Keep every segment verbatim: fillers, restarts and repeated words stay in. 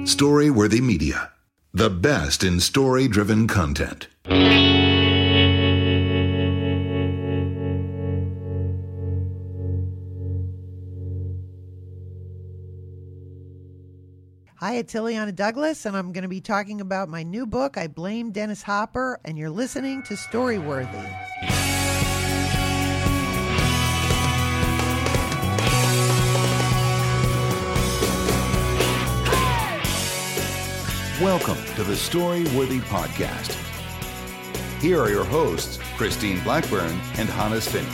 Story-worthy media. The best in story-driven content. Hi, it's Ileana Douglas, and I'm going to be talking about my new book, I Blame Dennis Hopper, and you're listening to Storyworthy. Welcome to the Storyworthy Podcast. Here are your hosts, Christine Blackburn and Hannes Finney.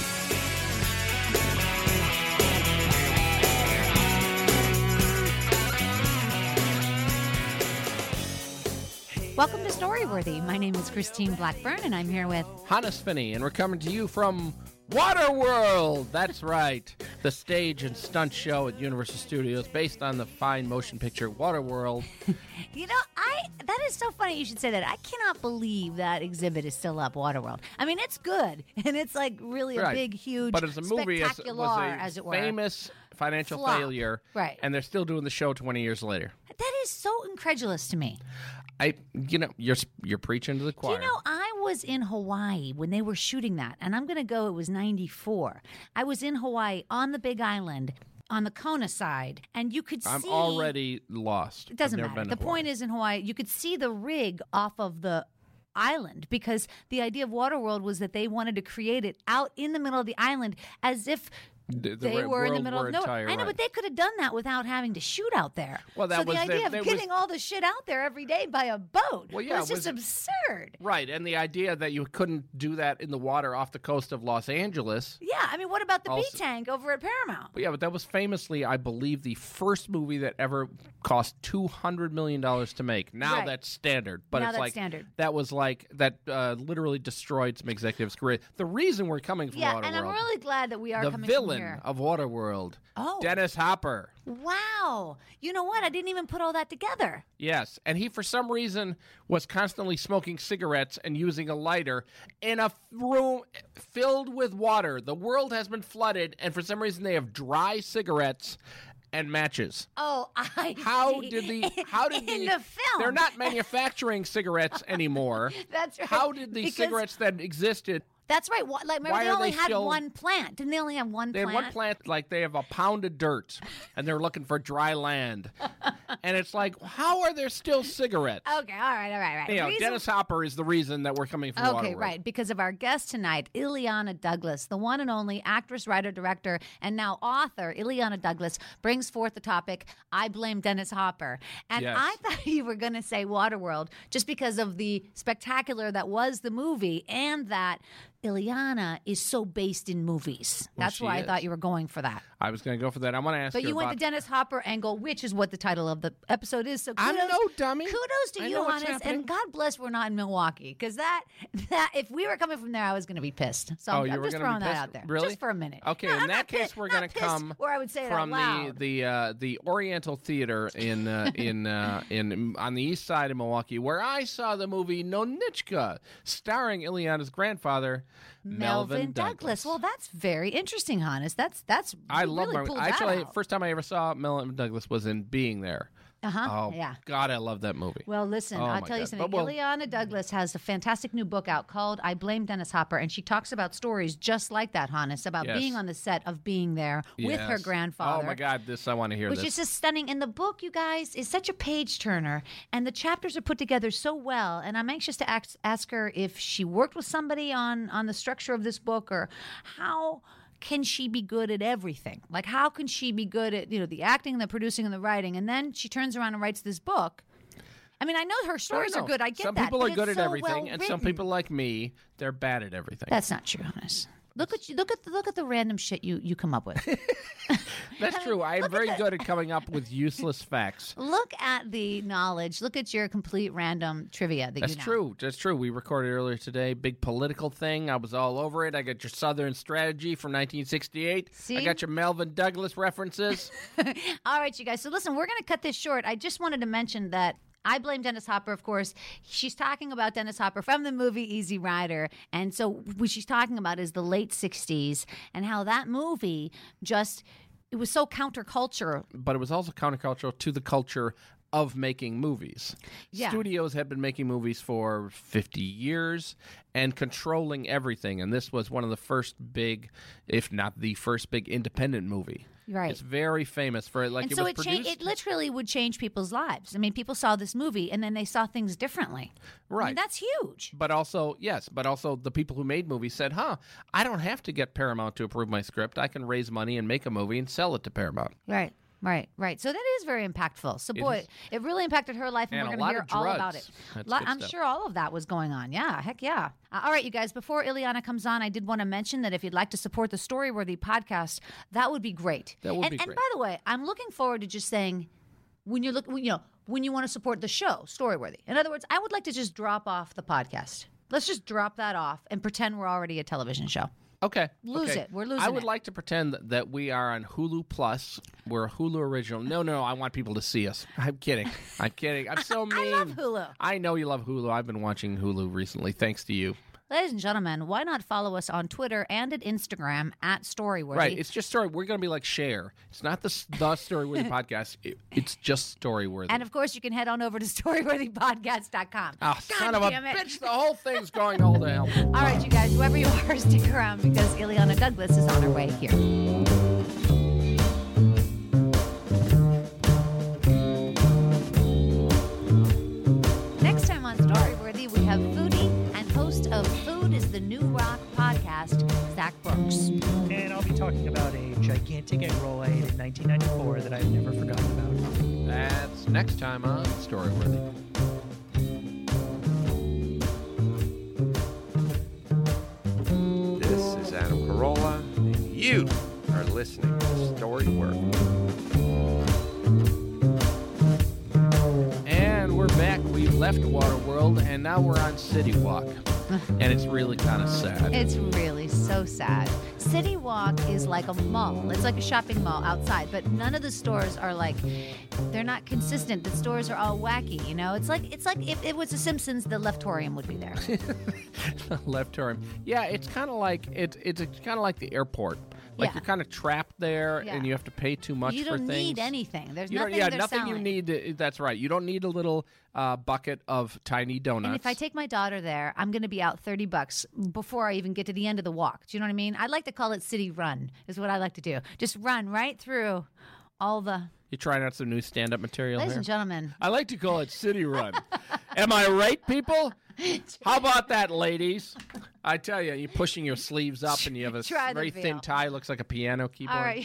Welcome to Storyworthy. My name is Christine Blackburn, and I'm here with Hannes Finney, and we're coming to you from Waterworld. That's right, the stage and stunt show at Universal Studios, based on the fine motion picture Waterworld. You know, I that is so funny you should say that. I cannot believe that exhibit is still up, Waterworld. I mean, it's good, and it's like really a Right. big, huge, But as a movie, as, spectacular, was a as it were. famous financial Flop. failure, Right. and they're still doing the show twenty years later. That is so incredulous to me. I, you know, you're you're preaching to the Do choir. you know, I was in Hawaii when they were shooting that, and I'm going to go, it was ninety-four. I was in Hawaii on the Big Island on the Kona side, and you could I'm see... already lost. It doesn't I've never matter. been The to point Hawaii. is, in Hawaii, you could see the rig off of the island because the idea of Waterworld was that they wanted to create it out in the middle of the island as if The- the they re- were in the world middle war of nowhere. entire, I know, right. but they could have done that without having to shoot out there. Well, that so the was idea their- of there was- getting all the shit out there every day by a boat Well, yeah, was just was it- absurd. Right, and the idea that you couldn't do that in the water off the coast of Los Angeles. Yeah, I mean, what about the Also- B-Tank over at Paramount? But yeah, but that was famously, I believe, the first movie that ever cost two hundred million dollars to make. Now Right. that's standard. But Now it's that's like, standard. that was like, that uh, literally destroyed some executives' career. The reason we're coming from Yeah, Waterworld, and I'm really glad that we are the coming villain from here. of Waterworld, Oh. Dennis Hopper. Wow. You know what? I didn't even put all that together. Yes, and he, for some reason, was constantly smoking cigarettes and using a lighter in a room filled with water. The world has been flooded, and for some reason they have dry cigarettes and matches. Oh, I How see. did the how did in the, the film They're not manufacturing cigarettes anymore. That's right. How did the Because- cigarettes that existed? That's right. Wha- Like, remember, Why they are only they had still- one plant. Didn't they only have one They plant? had one plant, like they have a pound of dirt, and they're looking for dry land. And it's like, how are there still cigarettes? Okay, all right, all right, all right. You know, Reason- Dennis Hopper is the reason that we're coming from Okay, Waterworld. right. Because of our guest tonight, Ileana Douglas, the one and only actress, writer, director, and now author, Ileana Douglas, brings forth the topic, I Blame Dennis Hopper. And Yes. I thought you were going to say Waterworld just because of the spectacular that was the movie and that Ileana is so based in movies. Well, That's she why I is. thought you were going for that. I was going to go for that. I want to ask But her you went about... the Dennis Hopper angle, which is what the title of the episode is. So I'm kudos, no dummy. Kudos to I you, know what's Hannes, happening. and God bless we're not in Milwaukee, because that that if we were coming from there, I was going to be pissed. So Oh, I'm, you I'm were just gonna be throwing that pissed? out there, Really? just for a minute. Okay, No, in I'm that not case, pissed- we're not going to pissed come where I would say it from out the loud. the uh, the Oriental Theater in uh, in uh, in on the east side of Milwaukee, where I saw the movie Nonichka, starring Ileana's grandfather, Melvin, Douglas. Well, that's very interesting, Hannes. That's that's I you love really Melvin. pulled that Actually, out. first time I ever saw Melvin Douglas was in Being There. Uh-huh. Oh, Yeah. God, I love that movie. Well, listen, Oh, I'll my tell you God. something. But, well- Ileana Douglas has a fantastic new book out called I Blame Dennis Hopper, and she talks about stories just like that, Hannes, about Yes. being on the set of Being There with her Yes. grandfather. Oh, my God, this, I want to hear Which this. is just stunning. And the book, you guys, is such a page turner, and the chapters are put together so well. And I'm anxious to ask, ask her if she worked with somebody on on the structure of this book, or how can she be good at everything? Like, how can she be good at, you know, the acting, the producing, and the writing? And then she turns around and writes this book. I mean, I know her stories No, are good. I get some that. people but are good it's at so everything, well and some written. people like me, they're bad at everything. That's not true, Hannes. Look at you. Look at the, look at the random shit you, you come up with. That's true. I am Look at very the- good at coming up with useless facts. Look at the knowledge. Look at your complete random trivia that That's you know. true. That's true. We recorded earlier today, big political thing. I was all over it. I got your Southern Strategy from nineteen sixty-eight. See? I got your Melvin Douglas references. All right, you guys. So listen, we're going to cut this short. I just wanted to mention that I blame Dennis Hopper, of course. She's talking about Dennis Hopper from the movie Easy Rider. And so what she's talking about is the late sixties and how that movie just, it was so counterculture. But it was also countercultural to the culture of making movies. Yeah. Studios had been making movies for fifty years and controlling everything. And this was one of the first big, if not the first big independent movie. Right. It's very famous for it. Like and it so was it, cha- produced. it literally would change people's lives. I mean, people saw this movie and then they saw things differently. I Right. mean, that's huge. But also, yes, but also the people who made movies said, huh, I don't have to get Paramount to approve my script. I can raise money and make a movie and sell it to Paramount. Right. Right, right. So that is very impactful. So, boy, is. it really impacted her life, and, And we're a going to hear lot of all drugs. about it. That's Lo- good I'm stuff. sure all of that was going on. Yeah, heck yeah. Uh, all right, you guys, before Ileana comes on, I did want to mention that if you'd like to support the Storyworthy podcast, that would be great. That would and, be and great. by the way, I'm looking forward to just saying, when you're looking, you know, when you want to support the show, Storyworthy. In other words, I would like to just drop off the podcast. Let's just drop that off and pretend we're already a television show. Okay. Lose okay. it. We're losing I would it. like to pretend that- that we are on Hulu Plus. We're a Hulu original. No, no, I want people to see us. I'm kidding. I'm kidding. I'm so mean. I love Hulu. I know you love Hulu. I've been watching Hulu recently, thanks to you. Ladies and gentlemen, why not follow us on Twitter and at Instagram at Storyworthy? Right. It's just story. We're going to be like Cher. It's not the the Storyworthy podcast. It, it's just Storyworthy. And of course, you can head on over to storyworthy podcast dot com. Oh, son of a damn it. bitch! The whole thing's going all to hell. All right, you guys, whoever you are, stick around because Ileana Douglas is on her way here. Next time on Storyworthy, we have foodie and host of Food is the New Rock podcast, Zach Brooks. And I'll be talking about a gigantic egg roll I ate in nineteen ninety-four that I've never forgotten about. That's next time on Storyworthy. This is Adam Carolla, and you are listening to Storyworthy. And we're back. We left Waterworld, and now we're on City Walk. And it's really kind of sad. It's really so sad. City Walk is like a mall. It's like a shopping mall outside, but none of the stores are like, they're not consistent. The stores are all wacky, you know? It's like it's like if it was The Simpsons, the Leftorium would be there. Left turn. Yeah, it's kind of like it, it's kind of like the airport. Like Yeah. you're kind of trapped there, Yeah. and you have to pay too much You for don't things. need anything. There's You don't, nothing yeah, they're nothing you selling. need. To, that's right. You don't need a little uh, bucket of tiny donuts. And if I take my daughter there, I'm going to be out thirty bucks before I even get to the end of the walk. Do you know what I mean? I like to call it city run, is what I like to do. Just run right through all the. You're trying out some new stand-up material Ladies here. and gentlemen, I like to call it City Run. Am I right, people? How about that, ladies? I tell you, you're pushing your sleeves up and you have a Try the very thin veil. tie, looks like a piano keyboard. all right.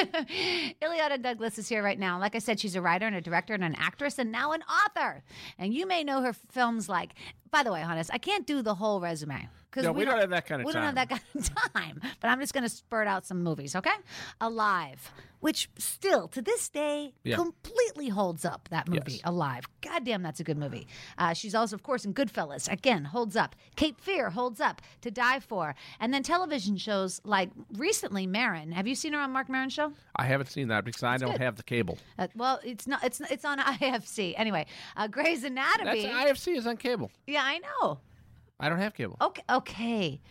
Ileana Douglas is here right now. Like I said, she's a writer and a director and an actress and now an author. And you may know her films like, by the way, Hannes, I can't do the whole resume. 'cause No, we don't have that kind of we time. don't have that kind of time. But I'm just going to spurt out some movies, okay? Alive, which still, to this day, Yeah. completely holds up, that movie, Yes. Alive. God damn, that's a good movie. Uh, she's also, of course, in Goodfellas. Again, holds up. Cape Fear holds up. To Die For. And then television shows like recently, Marin. Have you seen her on Mark Maron's show? I haven't seen that because I don't good. have the cable. Uh, well, it's not. It's it's on I F C. Anyway, uh, Grey's Anatomy. That's I F C is on cable. yeah, I know. I don't have cable. Okay, okay.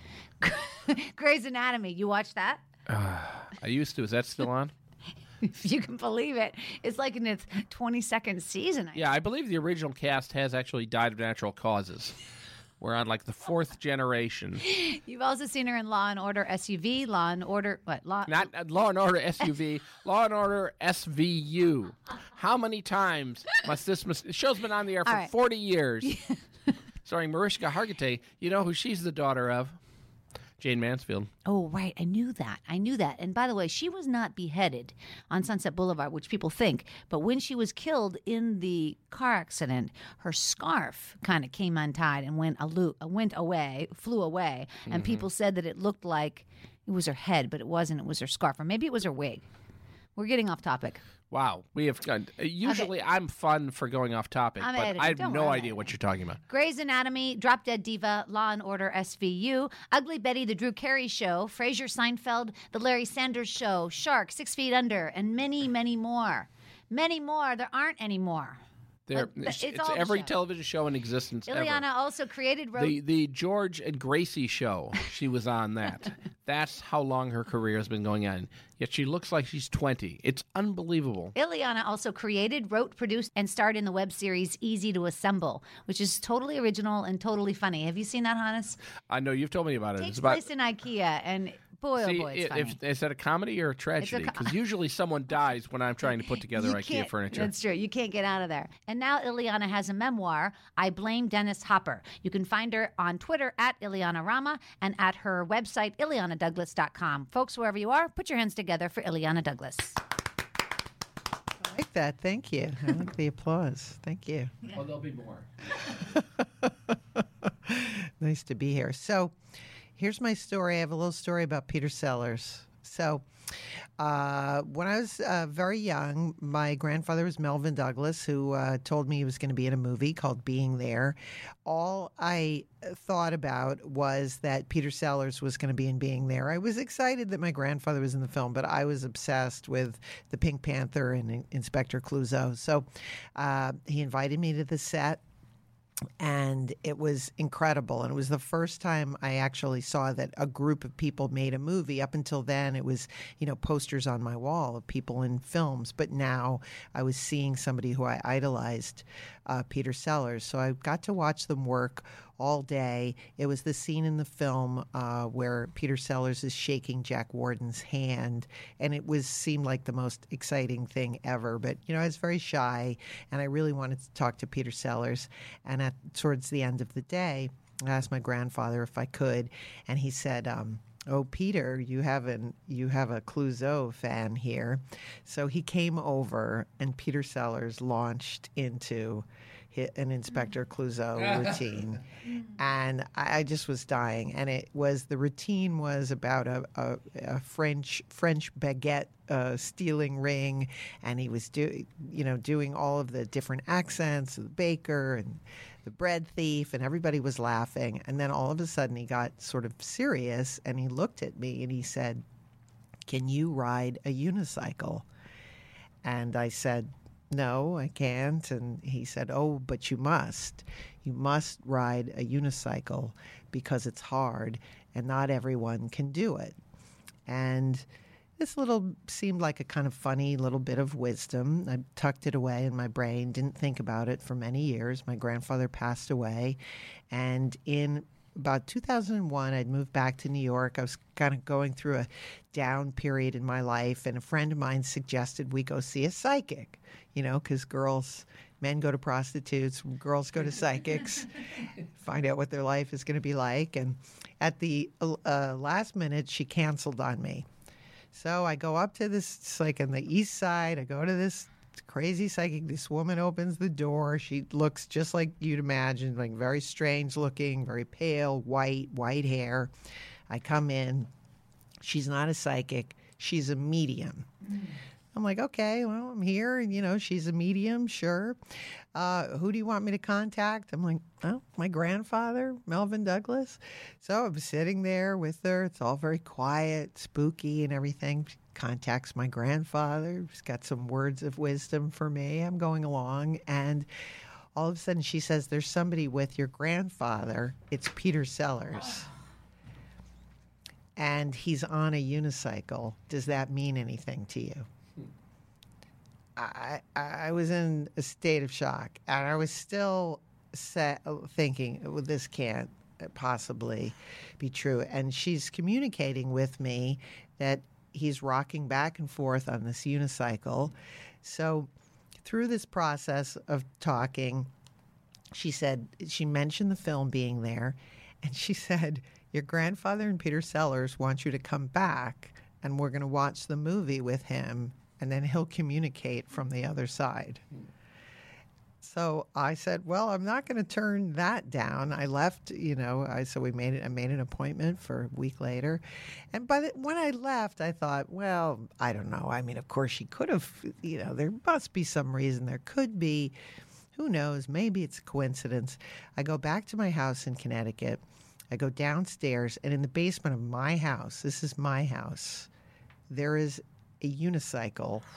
Grey's Anatomy. You watch that? I used to. Is that still on? If you can believe it, it's like in its twenty-second season. I Yeah, I believe the original cast has actually died of natural causes. We're on like the fourth generation. You've also seen her in Law and Order S U V, Law and Order what? Law. Not uh, Law and Order S U V, Law and Order S V U. How many times must this? Must, the show's been on the air for All right. forty years. Starring Mariska Hargitay. You know who she's the daughter of? Jane Mansfield. Oh, right. I knew that. I knew that. And by the way, she was not beheaded on Sunset Boulevard, which people think. But when she was killed in the car accident, her scarf kind of came untied and went, alo- went away, flew away. And Mm-hmm. people said that it looked like it was her head, but it wasn't. It was her scarf. Or maybe it was her wig. We're getting off topic. Wow, we have gone. uh, Usually, I'm fun for going off topic, I'm but editing. I have Don't no worry, I'm idea editing. what you're talking about. Grey's Anatomy, Drop Dead Diva, Law and Order S V U, Ugly Betty, The Drew Carey Show, Frasier Seinfeld, The Larry Sanders Show, Shark, Six Feet Under, and many, many more. Many more. There aren't any more. There, But- but it's, it's it's all the every shows. television show in existence Ileana ever. also created, wrote, The the George and Gracie show. She was on that. That's how long her career has been going on. Yet she looks like she's twenty. It's unbelievable. Ileana also created, wrote, produced, and starred in the web series Easy to Assemble, which is totally original and totally funny. Have you seen that, Hannes? I know you've told me about it. It takes It's about place in IKEA, and boy, See, oh boy, it's i- funny. if, is that a comedy or a tragedy? co- Because usually someone dies when I'm trying to put together You IKEA can't- furniture. That's true. You can't get out of there. And now Ileana has a memoir, I Blame Dennis Hopper. You can find her on Twitter at Ileana Rama and at her website, ileana douglas dot com. Folks, wherever you are, put your hands together for Ileana Douglas. I like that. Thank you. I like the applause. Thank you. Well, there'll be more. Nice to be here. So, here's my story. I have a little story about Peter Sellers. So, uh, when I was uh, very young, my grandfather was Melvin Douglas, who uh, told me he was going to be in a movie called Being There. All I thought about was that Peter Sellers was going to be in Being There. I was excited that my grandfather was in the film, but I was obsessed with the Pink Panther and Inspector Clouseau. So uh, he invited me to the set. And it was incredible. And it was the first time I actually saw that a group of people made a movie. Up until then, it was, you know, posters on my wall of people in films. But now I was seeing somebody who I idolized, uh, Peter Sellers. So I got to watch them work all day. It was the scene in the film uh, where Peter Sellers is shaking Jack Warden's hand, and it was seemed like the most exciting thing ever. But you know, I was very shy, and I really wanted to talk to Peter Sellers. And at towards the end of the day, I asked my grandfather if I could, and he said, um, "Oh, Peter, you have an you have a Clouseau fan here." So he came over, and Peter Sellers launched into hit an Inspector Clouseau routine, and I, I just was dying. And it was the routine was about a, a, a French French baguette uh, stealing ring, and he was doing you know doing all of the different accents of the baker and the bread thief, and everybody was laughing. And then all of a sudden he got sort of serious, and he looked at me and he said, "Can you ride a unicycle?" And I said, "No, I can't." And he said, "Oh, but you must. You must ride a unicycle because it's hard and not everyone can do it." And this little seemed like a kind of funny little bit of wisdom. I tucked it away in my brain, didn't think about it for many years. My grandfather passed away. And in about two thousand one, I'd moved back to New York. I was kind of going through a down period in my life, and a friend of mine suggested we go see a psychic, you know, because girls, men go to prostitutes, girls go to psychics, find out what their life is going to be like. And at the uh, last minute, she canceled on me. So I go up to this, it's like on the east side, I go to this crazy psychic. This woman opens the door. She looks just like you'd imagine, like very strange looking, very pale, white, white hair. I come in. She's not a psychic. She's a medium. Mm. I'm like, okay, well, I'm here. And, you know, she's a medium, sure. Uh, who do you want me to contact? I'm like, oh, my grandfather, Melvin Douglas. So I'm sitting there with her. It's all very quiet, spooky and everything. She contacts my grandfather. He's got some words of wisdom for me. I'm going along. And all of a sudden she says, "There's somebody with your grandfather. It's Peter Sellers. And he's on a unicycle. Does that mean anything to you?" I, I was in a state of shock, and I was still set, thinking, well, this can't possibly be true. And she's communicating with me that he's rocking back and forth on this unicycle. So through this process of talking, she said, she mentioned the film Being There, and she said, "Your grandfather and Peter Sellers want you to come back, and we're going to watch the movie with him, and then he'll communicate from the other side." So I said, well, I'm not going to turn that down. I left, you know, I, so we made it, I made an appointment for a week later. And by the, when I left, I thought, well, I don't know. I mean, of course she could have, you know, there must be some reason. There could be, who knows, maybe it's a coincidence. I go back to my house in Connecticut. I go downstairs, and in the basement of my house, this is my house, there is a unicycle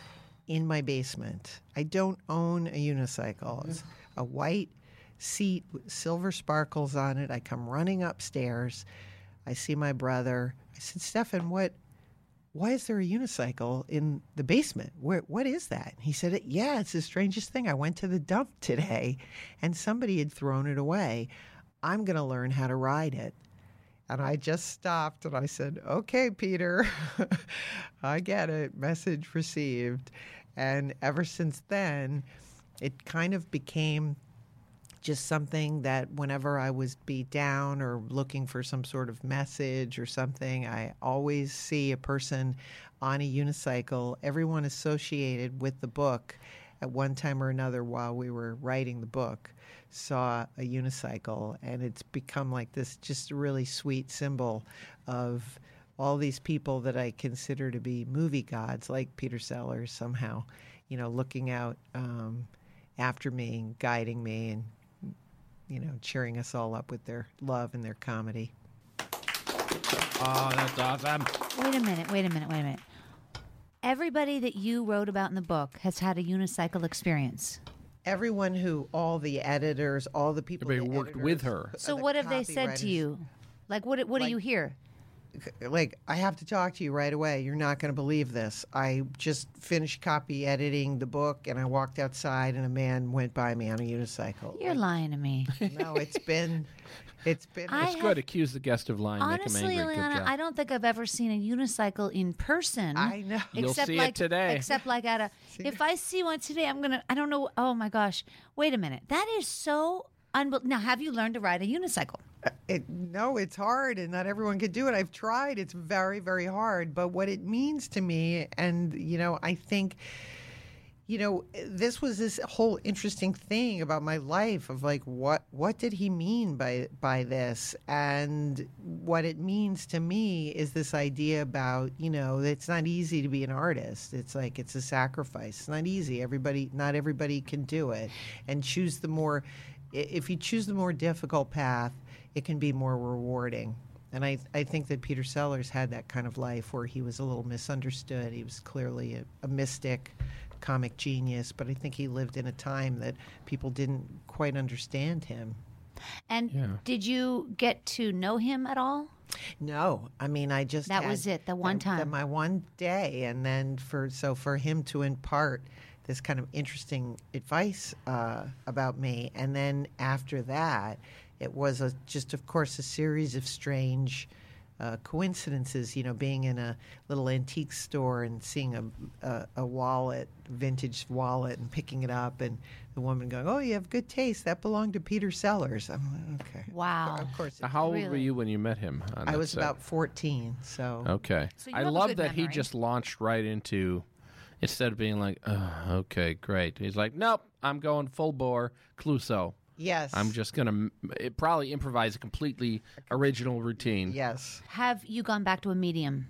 in my basement. I don't own a unicycle. It's a white seat with silver sparkles on it. I come running upstairs. I see my brother. I said, Stefan, what, why is there a unicycle in the basement? Where, what is that? He said, yeah, it's the strangest thing. I went to the dump today and somebody had thrown it away. I'm going to learn how to ride it. And I just stopped and I said, okay, Peter, I get it. Message received. And ever since then, it kind of became just something that whenever I was beat down or looking for some sort of message or something, I always see a person on a unicycle, everyone associated with the book at one time or another while we were writing the book saw a unicycle, and it's become like this just really sweet symbol of all these people that I consider to be movie gods, like Peter Sellers, somehow, you know, looking out um, after me and guiding me and, you know, cheering us all up with their love and their comedy. Oh, that's awesome. Wait a minute, wait a minute, wait a minute. Everybody that you wrote about in the book has had a unicycle experience. Everyone who, all the editors, all the people Everybody the worked editors, with her. So the what have they said to copywriters. you? Like, what, what do Like- you hear? Like, I have to talk to you right away. You're not going to believe this. I just finished copy editing the book, and I walked outside, and a man went by me on a unicycle. You're lying to me. No, it's been, it's been. I It's have- good. Accuse the guest of lying. Honestly, make him angry. Good Ileana, job. I don't think I've ever seen a unicycle in person. I know. You'll except see it like, today. Except like at a. If I see one today, I'm gonna. I don't know. Oh my gosh! Wait a minute. That is so unbelievable. Now, have you learned to ride a unicycle? It, no, it's hard, and not everyone can do it. I've tried. It's very, very hard. But what it means to me, and, you know, I think, you know, this was this whole interesting thing about my life of like, what what did he mean by by this? And what it means to me is this idea about, you know, it's not easy to be an artist. It's like, it's a sacrifice. It's not easy. Everybody, not everybody can do it. And choose the more, if you choose the more difficult path, it can be more rewarding. And I, I think that Peter Sellers had that kind of life where he was a little misunderstood. He was clearly a, a mystic, comic genius, but I think he lived in a time that people didn't quite understand him. And Yeah. did you get to know him at all? No, I mean, I just That had was it, the one that- time. that my one day, and then for so for him to impart this kind of interesting advice uh, about me, and then after that, it was a, just, of course, a series of strange uh, coincidences. You know, being in a little antique store and seeing a, a a wallet, vintage wallet, and picking it up, and the woman going, "Oh, you have good taste. That belonged to Peter Sellers." I'm like, okay. Wow. Of course. Now, how old were Really? you when you met him? on I that was set? about fourteen, so Okay. So you I have a love good that he memory. just launched right into, instead of being like, oh, okay, great. He's like, nope, I'm going full bore Clouseau. yes, I'm just going to it probably improvise a completely original routine. yes. Have you gone back to a medium?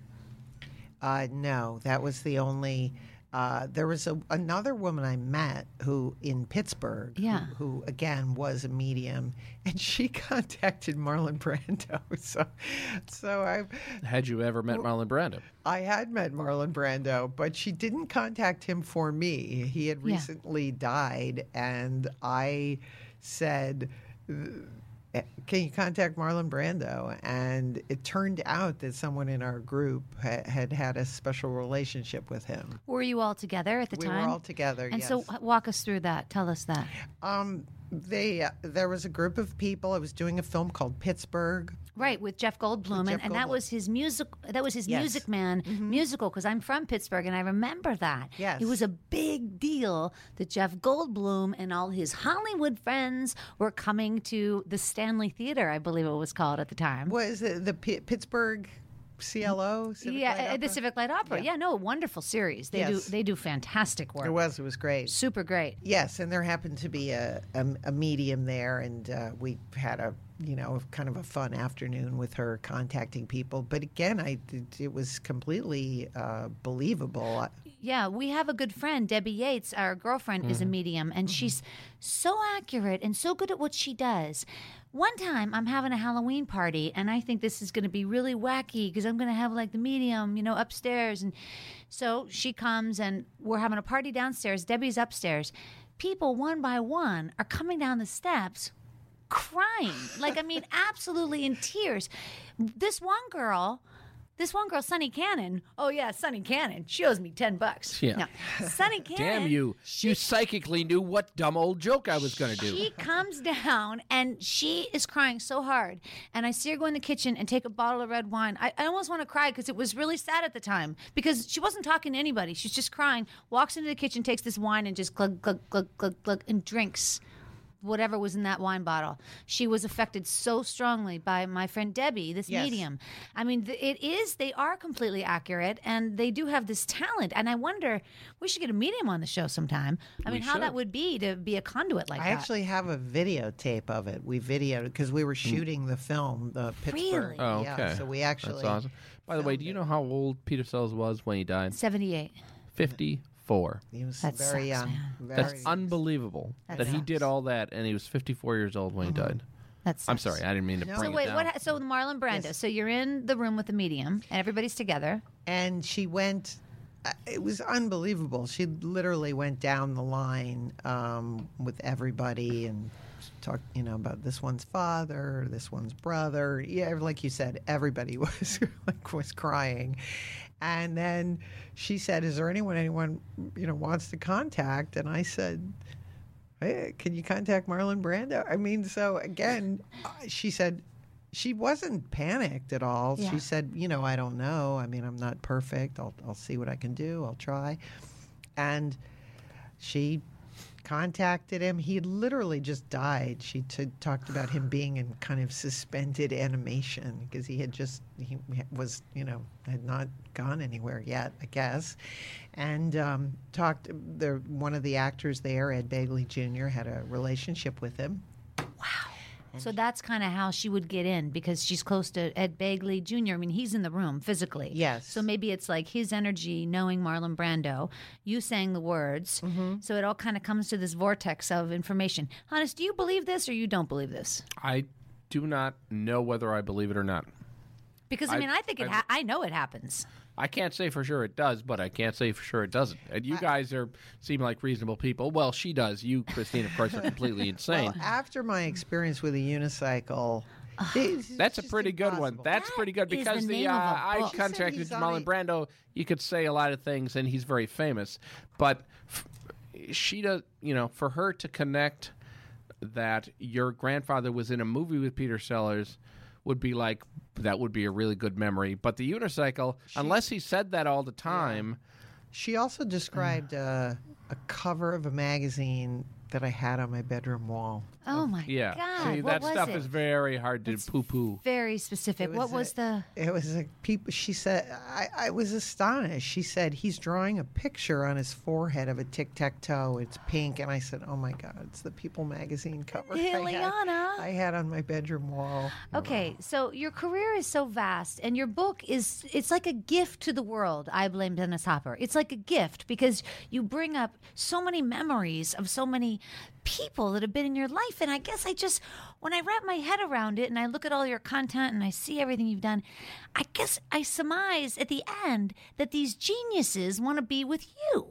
Uh, no, that was the only. Uh, there was a, another woman I met who in Pittsburgh, who- Yeah. who, again was a medium, and she contacted Marlon Brando. So, so I, Had you ever met Marlon Brando? I had met Marlon Brando, but she didn't contact him for me. He had Yeah. recently died, and I said, "Uh, can you contact Marlon Brando?" And it turned out that someone in our group ha- had had a special relationship with him. Were you all together at the We time? were all together, And yes. so, h- walk us through that. Tell us that. Um, they uh, there was a group of people. I was doing a film called Pittsburgh. Right, with Jeff Goldblum, and, Jeff and that Goldblum. was his music. That was his Yes. Music Man musical. Because I'm from Pittsburgh, and I remember that. Yes. It was a big deal that Jeff Goldblum and all his Hollywood friends were coming to the Stanley Theater, I believe it was called at the time. Was it the P- Pittsburgh C L O? Civic yeah, Light uh, the Opera? Civic Light Opera. Yeah, no, wonderful series. They Yes. do they do fantastic work. It was. It was great. Super great. Yes, and there happened to be a, a, a medium there, and uh, we had a you know kind of a fun afternoon with her contacting people. But again, I it was completely uh, believable. Yeah, we have a good friend, Debbie Yates, our girlfriend, is a medium, and she's so accurate and so good at what she does. one time I'm having a Halloween party, and I think this is going to be really wacky because I'm going to have like the medium, you know, upstairs. And so she comes, and we're having a party downstairs. Debbie's upstairs. People, one by one, are coming down the steps crying. Like, I mean, absolutely in tears. This one girl... This one girl, Sunny Cannon. Oh yeah, Sunny Cannon. She owes me ten bucks. Yeah. No. Sunny Cannon. Damn you! You psychically knew what dumb old joke I was going to do. She comes down and she is crying so hard. And I see her go in the kitchen and take a bottle of red wine. I, I almost want to cry because it was really sad at the time because she wasn't talking to anybody. She's just crying. Walks into the kitchen, takes this wine and just glug glug glug glug glug and drinks whatever was in that wine bottle. She was affected so strongly by my friend Debbie, this Yes. medium. I mean, th- it is, they are completely accurate, and they do have this talent. And I wonder, we should get a medium on the show sometime. I We mean, how should. that would be to be a conduit like I that. actually have a videotape of it. We videoed it because we were shooting the film, the Pittsburgh. Really? Oh, Yeah, okay. so we actually. That's awesome. By the way, filmed do you it. know how old Peter Sellers was when he died? seventy-eight. fifty-four. He was That very sucks, young. man. Very That's unbelievable That that he sucks. did all that, and he was fifty-four years old when he died. That's I'm sorry, I didn't mean to No. bring So it wait, down. what? Ha- so Marlon Brando. Yes. So you're in the room with the medium, and everybody's together. and she went. uh, It was unbelievable. She literally went down the line um, with everybody and talked, you know, about this one's father, this one's brother. Yeah, like you said, everybody was like was crying. And then she said, "Is there anyone anyone you know wants to contact?" And I said, "Hey, can you contact Marlon Brando?" I mean, so again, uh, she said. She wasn't panicked at all. Yeah. She said, "You know, I don't know. I mean, I'm not perfect. I'll I'll see what I can do. I'll try." And she contacted him. He had literally just died. She t- talked about him being in kind of suspended animation because he had just he was you know had not gone anywhere yet, I guess. And um, talked. The one of the actors there, Ed Begley Junior, had a relationship with him. So that's kind of how she would get in because she's close to Ed Begley Junior I mean, he's in the room physically. Yes. So maybe it's like his energy knowing Marlon Brando, you saying the words. Mm-hmm. So it all kind of comes to this vortex of information. Hannes, do you believe this or you don't believe this? I do not know whether I believe it or not. Because, I I- mean, I think it. I- Ha- I know it happens. I can't say for sure it does, but I can't say for sure it doesn't. And you guys are seem like reasonable people. Well, she does. You, Christine, of course, are completely insane. Well, after my experience with a unicycle, it's That's a just pretty good one. impossible. That's That pretty good is because the the, name uh, of a I book. She said contracted he's on Marlon a- Brando. You could say a lot of things, and he's very famous. But f- she does, you know, for her to connect that your grandfather was in a movie with Peter Sellers would be like that would be a really good memory. But the unicycle, unless he said that all the time. She also described uh, a cover of a magazine that I had on my bedroom wall. Oh, my Yeah, God. see, what that was stuff it? is very hard to That's poo-poo. Very specific. It what was was a- the. It was like people. She said, I, I was astonished. She said he's drawing a picture on his forehead of a tic tac toe. It's pink, and I said, "Oh my God, it's the People magazine cover I had, Ileana. I had on my bedroom wall." Okay, so your career is so vast, and your book is, it's like a gift to the world, I Blame Dennis Hopper. It's like a gift because you bring up so many memories of so many people that have been in your life. And I guess I just, when I wrap my head around it and I look at all your content and I see everything you've done, I guess I surmise at the end that these geniuses want to be with you.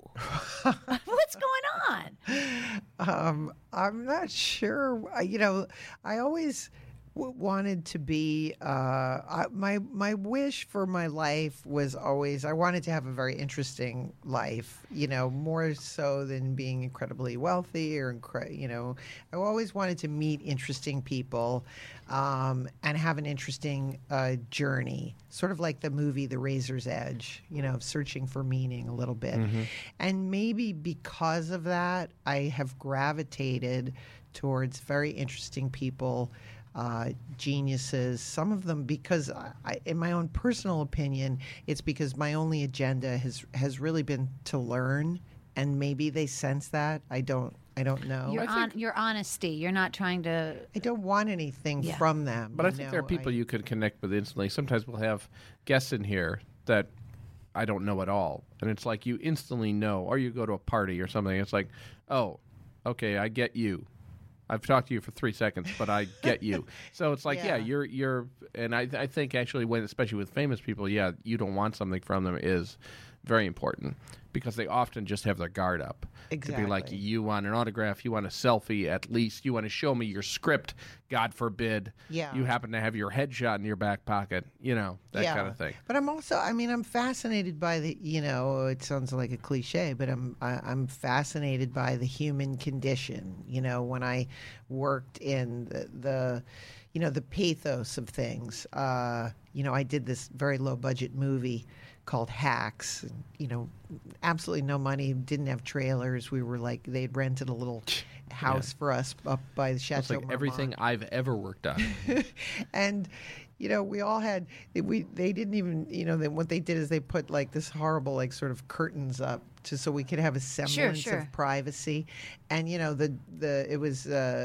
What's going on? Um, I'm not sure. I- You know, I always w- wanted to be. Uh, I, my my wish for my life was always I wanted to have a very interesting life. You know, more so than being incredibly wealthy or incre- you know, I always wanted to meet interesting people um, and have an interesting uh, journey. Sort of like the movie The Razor's Edge. You know, searching for meaning a little bit, and maybe because of that, I have gravitated towards very interesting people, uh, geniuses, some of them because, I, I, in my own personal opinion, it's because my only agenda has, has really been to learn, and maybe they sense that. I don't I don't know. Your, I on, your honesty. You're not trying to. I don't want anything Yeah. from them. But I you think know, there are people I- you could connect with instantly. Sometimes we'll have guests in here that I don't know at all. And it's like you instantly know, or you go to a party or something. It's like, oh, okay, I get you. I've talked to you for three seconds, but I get you. So it's like, yeah, Yeah. you're you're, and I I think actually when especially with famous people, yeah, you don't want something from them is very important because they often just have their guard up. To be like, Exactly. you want an autograph, you want a selfie, at least you want to show me your script. God forbid, Yeah. you happen to have your headshot in your back pocket. You know, that Yeah. kind of thing. But I'm also, I mean, I'm fascinated by the, you know, it sounds like a cliche, but I'm, I, I'm fascinated by the human condition. You know, when I worked in the, the you know, the pathos of things. Uh, you know, I did this very low budget movie called Hacks. You know, absolutely no money, didn't have trailers. We were like, they'd rented a little house for us up by the Chateau It's like Marmont. everything I've ever worked on. And you know, we all had we they didn't even, you know, then what they did is they put like this horrible like sort of curtains up to so we could have a semblance sure. of privacy. And you know, the the it was uh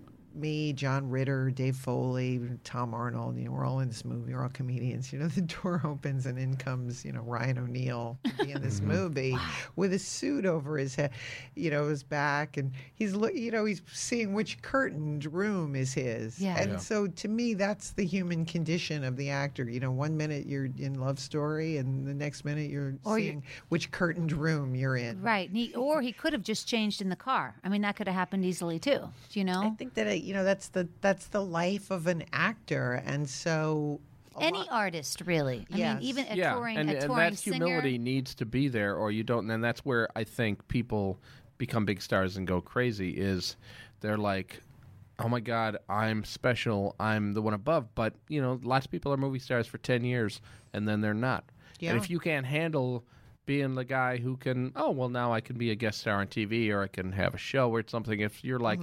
me, John Ritter, Dave Foley, Tom Arnold, you know, we're all in this movie. We're all comedians. You know, the door opens and in comes, you know, Ryan O'Neal to be in this movie with a suit over his head, you know, his back. And he's, look, you know, he's seeing which curtained room is his. Yeah. And Yeah. so to me, that's the human condition of the actor. You know, one minute you're in Love Story and the next minute you're Or you- seeing which curtained room you're in. Right. He, or he could have just changed in the car. I mean, that could have happened easily too. Do you know? I think that, uh, you know, that's the, that's the life of an actor. And so a Any lot- artist, really. I Yes. mean, even a yeah, touring, and, a and touring that singer. humility needs to be there, or you don't. And that's where I think people become big stars and go crazy. Is they're like, oh my God, I'm special. I'm the one above. But you know, lots of people are movie stars for ten years, and then they're not. Yeah. And if you can't handle being the guy who can, oh well, now I can be a guest star on T V, or I can have a show or something. If you're like.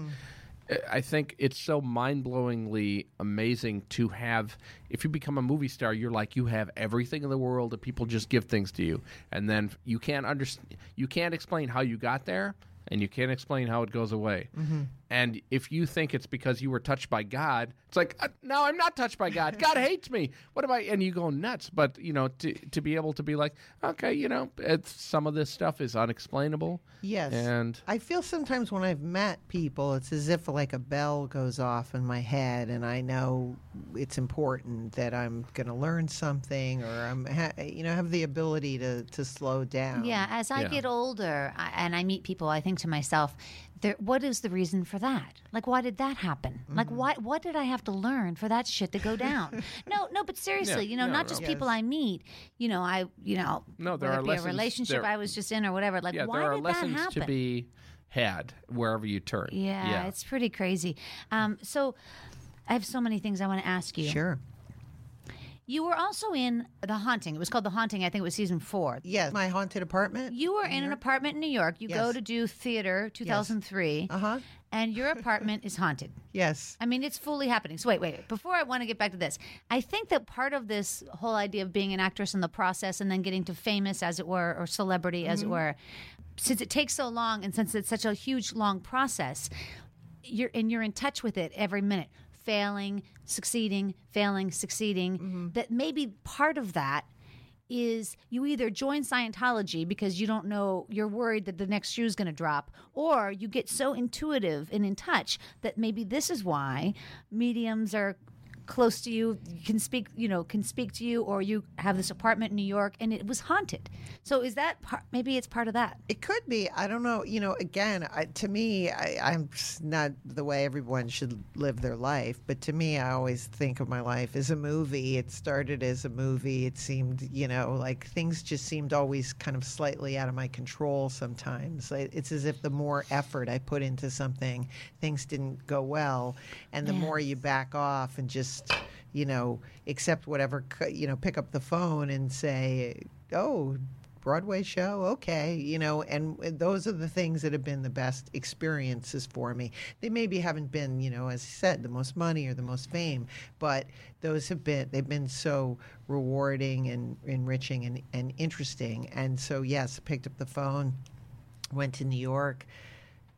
I think it's so mind-blowingly amazing to have. If you become a movie star, you're like you have everything in the world, and people just give things to you, and then you can't understand. You can't explain how you got there, and you can't explain how it goes away. And if you think it's because you were touched by God, it's like uh, no, I'm not touched by God. God hates me. What am I? And you go nuts. But you know, to to be able to be like, okay, you know, it's, some of this stuff is unexplainable. Yes. And I feel sometimes when I've met people, it's as if like a bell goes off in my head, and I know it's important that I'm going to learn something, or I'm, ha- you know, have the ability to to slow down. Yeah, as I Yeah. get older I, and I meet people, I think to myself, there, what is the reason for that? Like, why did that happen? Like, Mm-hmm. why? What did I have to learn for that shit to go down? no, no, but seriously, Yeah, you know, no, not no. just Yes. people I meet. You know, I, you know, No, there whether are it be lessons- a relationship there- I was just in or whatever. Like, yeah, why there are did lessons that happen? to be had wherever you turn. yeah, yeah. it's pretty crazy. Um, so, I have so many things I want to ask you. Sure. You were also in The Haunting. It was called The Haunting. I think it was season four. Yes. My haunted apartment. You were in an apartment in New York. You go Yes. to do theater, two thousand three, Uh huh. and your apartment is haunted. Yes. I mean, it's fully happening. So wait, wait, wait. Before I want to get back to this, I think that part of this whole idea of being an actress in the process and then getting to famous, as it were, or celebrity, as it were, since it takes so long and since it's such a huge, long process, you're and you're in touch with it every minute, failing, succeeding, failing, succeeding. That maybe part of that is you either join Scientology because you don't know, you're worried that the next shoe is going to drop, or you get so intuitive and in touch that maybe this is why mediums are close to you, can speak, you know, can speak to you, or you have this apartment in New York and it was haunted. So is that part, maybe it's part of that? It could be. I don't know. You know, again, I, to me, I, I'm just not the way everyone should live their life. But to me, I always think of my life as a movie. It started as a movie. It seemed, you know, like things just seemed always kind of slightly out of my control sometimes. I- It's as if the more effort I put into something, things didn't go well. And the Yeah. more you back off and just, you know, accept whatever, c- you know, pick up the phone and say, oh, Broadway show, okay, you know, and those are the things that have been the best experiences for me. They maybe haven't been, you know, as I said, the most money or the most fame, but those have been, they've been so rewarding and enriching and, and interesting. And so, yes, picked up the phone, went to New York,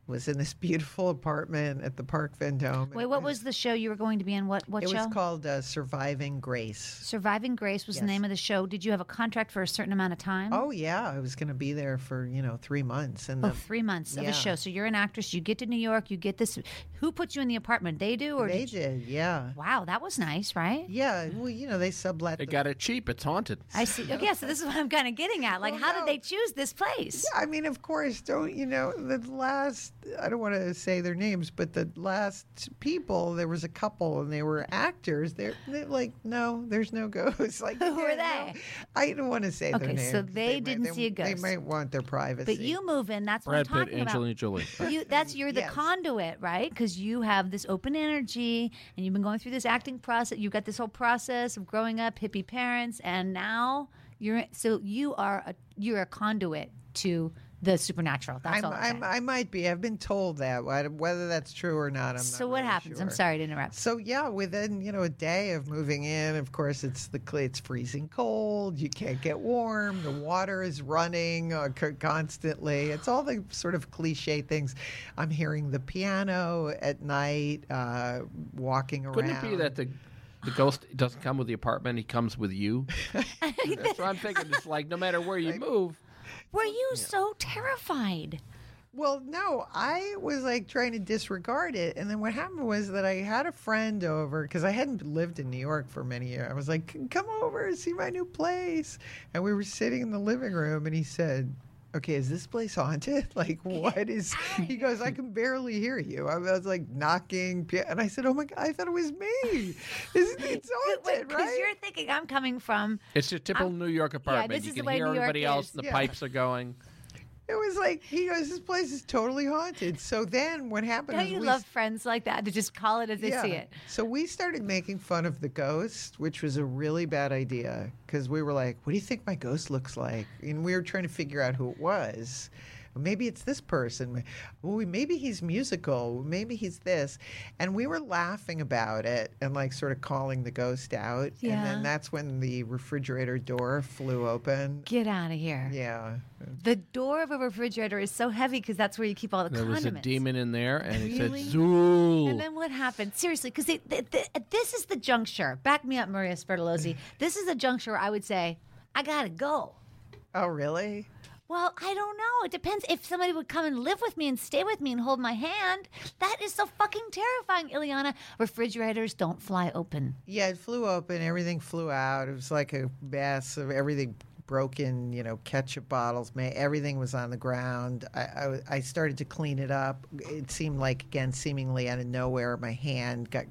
was in this beautiful apartment at the Park Vendome. and Wait, it what was the show you were going to be in? What what It show? was called uh, Surviving Grace. Surviving Grace was the Yes. name of the show. Did you have a contract for a certain amount of time? Oh yeah, I was going to be there for you know three months, and Oh, the, three months of yeah. a show. So you're an actress. You get to New York. You get this. Who put you in the apartment? They do, or they did you- did, yeah, Wow, that was nice, right? yeah. Well, you know they sublet. They the- got it cheap. It's haunted. I see. Okay, so this is what I'm kind of getting at. Like, Well, how no. did they choose this place? I mean, of course, don't you know the last? I don't want to say their names, but the last people, there was a couple, and they were actors. They're, they're like, no, there's no ghosts. Like, Who were yeah, no. they? I don't want to say their Okay, names. so they might- didn't see a They ghost. might want their privacy. But you move in. That's what Brad I'm Pitt, talking about. Angelina Jolie. You, that's you're the Yes. conduit, right? Because you have this open energy, and you've been going through this acting process. You've got this whole process of growing up, hippie parents, and now you're so you are a you're a conduit to the supernatural. That's I'm, all I'm, I'm, saying. I might be. I've been told that. Whether that's true or not, I'm So not what really happens? I'm sure. sorry to interrupt. So yeah, within you know a day of moving in, of course it's the cl- it's freezing cold. You can't get warm. The water is running uh, co- constantly. It's all the sort of cliche things. I'm hearing the piano at night, uh, walking around. Couldn't it be that the the ghost doesn't come with the apartment? He comes with you. That's what I'm thinking. It's like no matter where you move. Were you so terrified? Well, no, I was like trying to disregard it. And then what happened was that I had a friend over because I hadn't lived in New York for many years. I was like, come over and see my new place. And we were sitting in the living room and he said, okay, is this place haunted? Like, what is. He goes, I can barely hear you. I was like knocking. pi- And I said, oh my God, I thought it was me. It's, it's haunted, Because right? you're thinking I'm coming from. It's your typical New York apartment. this you is the can way hear New York everybody else. is. And the Yeah. pipes are going. It was like, he goes, this place is totally haunted. So then what happened Don't is you we love friends like that to just call it as they see it? So we started making fun of the ghost, which was a really bad idea because we were like, what do you think my ghost looks like? And we were trying to figure out who it was. Maybe it's this person. Well, maybe he's musical. Maybe he's this. And we were laughing about it and like sort of calling the ghost out. And Yeah. then that's when the refrigerator door flew open. Get out of here. Yeah. The door of a refrigerator is so heavy because that's where you keep all the There was condiments. a demon in there, and he Really? said, "Zool." And then what happened? Seriously, because this is the juncture. Back me up, Maria Spertolozzi. This is the juncture where I would say, I gotta go. Oh, really? Well, I don't know. It depends. If somebody would come and live with me and stay with me and hold my hand, that is so fucking terrifying, Ileana. Refrigerators don't fly open. Yeah, it flew open. Everything flew out. It was like a mess of everything broken, you know, ketchup bottles. ma- Everything was on the ground. I, I, I started to clean it up. It seemed like, again, seemingly out of nowhere, my hand got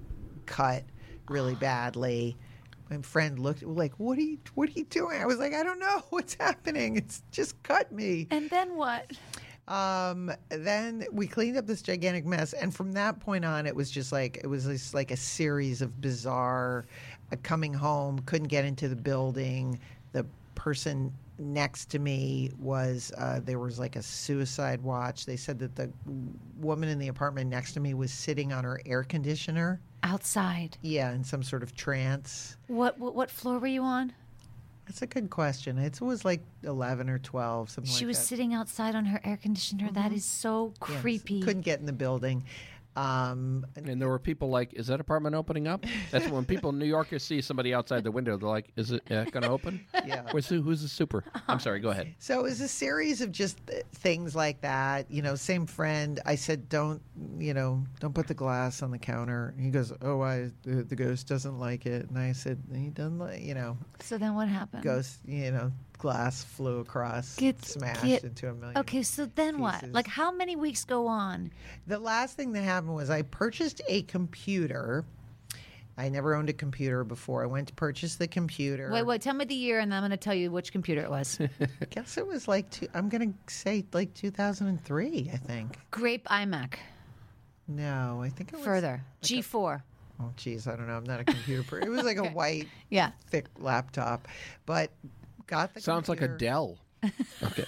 cut really badly. My friend looked like, "What are you? What are you doing?" I was like, "I don't know what's happening. It's just cut me." And then what? Um, then we cleaned up this gigantic mess, and from that point on, it was just like it was just like a series of bizarre uh, coming home, couldn't get into the building. The person next to me was uh, there was like a suicide watch. They said that the woman in the apartment next to me was sitting on her air conditioner. Outside. Yeah, in some sort of trance. What what, what floor were you on? That's a good question. It was like eleven or twelve, something like that. She was sitting outside on her air conditioner. That is so Yes. creepy. Couldn't get in the building. Um, And there were people like, "Is that apartment opening up?" That's when people in New Yorkers see somebody outside the window. They're like, "Is it uh, going to open?" Yeah. Where's who, who's the super? I'm sorry. Go ahead. So it was a series of just th- things like that. You know, same friend. I said, don't, you know, don't put the glass on the counter. He goes, oh, I, the, the ghost doesn't like it. And I said, he doesn't like, you know, So then what happened? ghost, you know, glass flew across, Get- smashed get- into a million. Okay, so then what? pieces. Like, how many weeks go on? The last thing that happened was I purchased a computer. I never owned a computer before. I went to purchase the computer. Wait, wait, tell me the year, and I'm going to tell you which computer it was. I guess it was like, two, I'm going to say like two thousand three, I think. Grape iMac. No, I think it was. Further. G four. Oh, geez, I don't know. I'm not a computer person. It was like a white, Yeah. thick laptop, but got the Sounds like computer. Adele. Okay.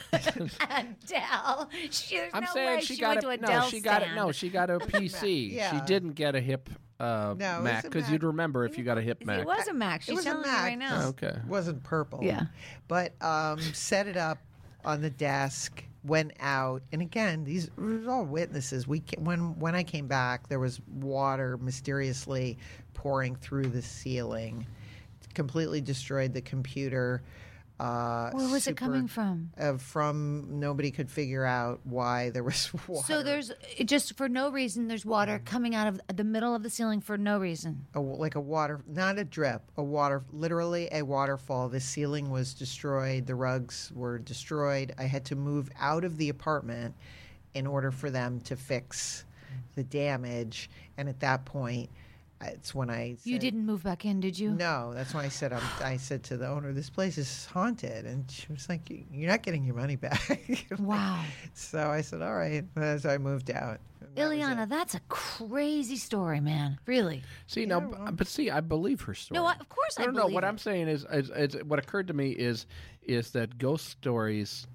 Adele. She, there's I'm no saying way she, she got went a to no. Adele She got it. stand. No, she got a P C. Yeah. She didn't get a hip uh, No, it was Mac a because Mac. you'd remember if you got a hip Mac. It was a Mac. It She's was a telling Mac. me right now. Okay. It wasn't purple. Yeah. But um, set it up on the desk, went out, and again, these were all witnesses. We ca- when when I came back, there was water mysteriously pouring through the ceiling, completely destroyed the computer. Uh, Where was it super- coming from? Uh, from nobody could figure out why there was water. So there's it just for no reason. There's water coming out of the middle of the ceiling for no reason. a, like a water, not a drip, a water, literally a waterfall. The ceiling was destroyed. The rugs were destroyed. I had to move out of the apartment in order for them to fix the damage. And at that point, it's when I said, You didn't move back in, did you? No, that's when I said I'm, I said to the owner, "This place is haunted," and she was like, "You're not getting your money back." Wow. So I said, "All right." So I moved out. And that was Ileana, it. that's a crazy story, man. Really. See now, b- but see, I believe her story. No, I- of course I no, no, no. believe What it. I'm saying is, is, is, what occurred to me is, is that ghost stories,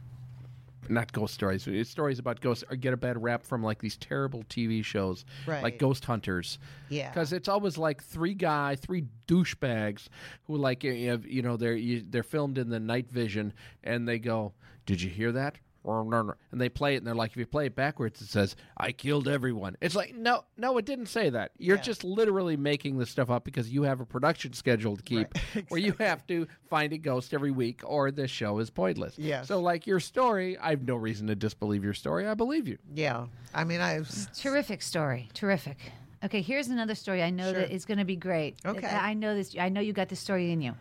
not ghost stories, it's stories about ghosts, are get a bad rap from like these terrible T V shows, Right. like Ghost Hunters. Yeah. Because it's always like three guy, three douchebags who like you know, you know they're you, they're filmed in the night vision, and they go, "Did you hear that?" And they play it, and they're like, if you play it backwards, it says, "I killed everyone." It's like, no, no, it didn't say that. You're Yeah. just literally making this stuff up because you have a production schedule to keep where you have to find a ghost every week, or this show is pointless. Yes. So, like your story, I have no reason to disbelieve your story. I believe you. Yeah. I mean, I was. Terrific story. Terrific. Okay, here's another story. I know Sure. that it's going to be great. Okay. I know this. I know you got this story in you.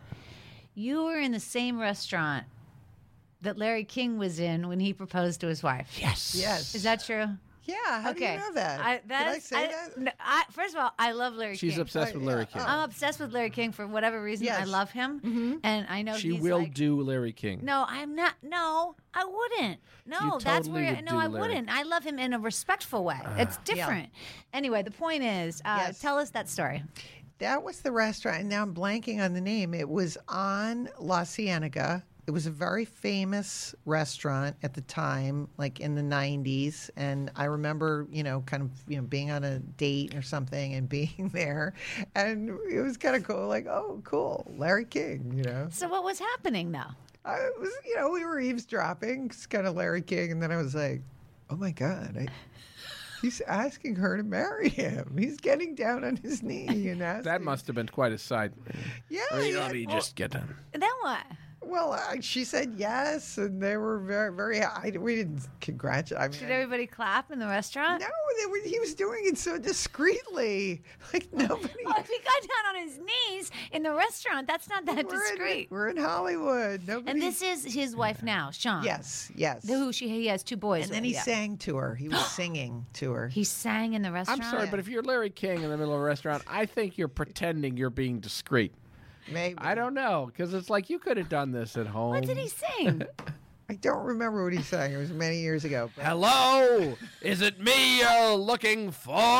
You were in the same restaurant that Larry King was in when he proposed to his wife. Yes. Yes. Is that true? Yeah. How okay. do you know that? I, Did I that's- say I- that? no, I, first of all, I love Larry She's King. obsessed with Larry King. I'm obsessed with Larry King for whatever reason. I Yes. love him, and I know She he's will like, do Larry King. No, I'm not. No, I wouldn't. No, You that's totally where. would No, do I Larry. wouldn't. I love him in a respectful way. it's different. Anyway, the point is, uh, Yes. tell us that story. That was the restaurant, and now I'm blanking on the name. It was on La Cienega. It was a very famous restaurant at the time, like in the nineties. And I remember, you know, kind of, you know, being on a date or something and being there. And it was kind of cool, like, oh, cool, Larry King, you know. So, what was happening though? I was, you know, we were eavesdropping, it's kind of Larry King. And then I was like, oh my God, I, he's asking her to marry him. He's getting down on his knee and asking. That must have been quite a sight. Yeah, Or, you know, yeah. I mean, just get done. Then what? Well, uh, she said yes, and they were very, very. I, we didn't congratulate. I mean, Did everybody clap in the restaurant? no, they were, he was doing it so discreetly, like nobody. Oh, if he got down on his knees in the restaurant, that's not that we're in, discreet. we're in Hollywood. Nobody. And this is his wife now, Sean. yes, yes. The, who she he has two boys. and then with, he yeah. sang to her. He was singing to her. He sang in the I'm restaurant. sorry, but if you're Larry King in the middle of a restaurant, I think you're pretending you're being discreet. Maybe I don't know, because it's like you could have done this at home. What did he sing? I don't remember what he sang. It was many years ago. But Hello, is it me you're looking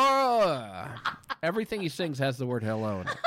for? Everything he sings has the word hello in it.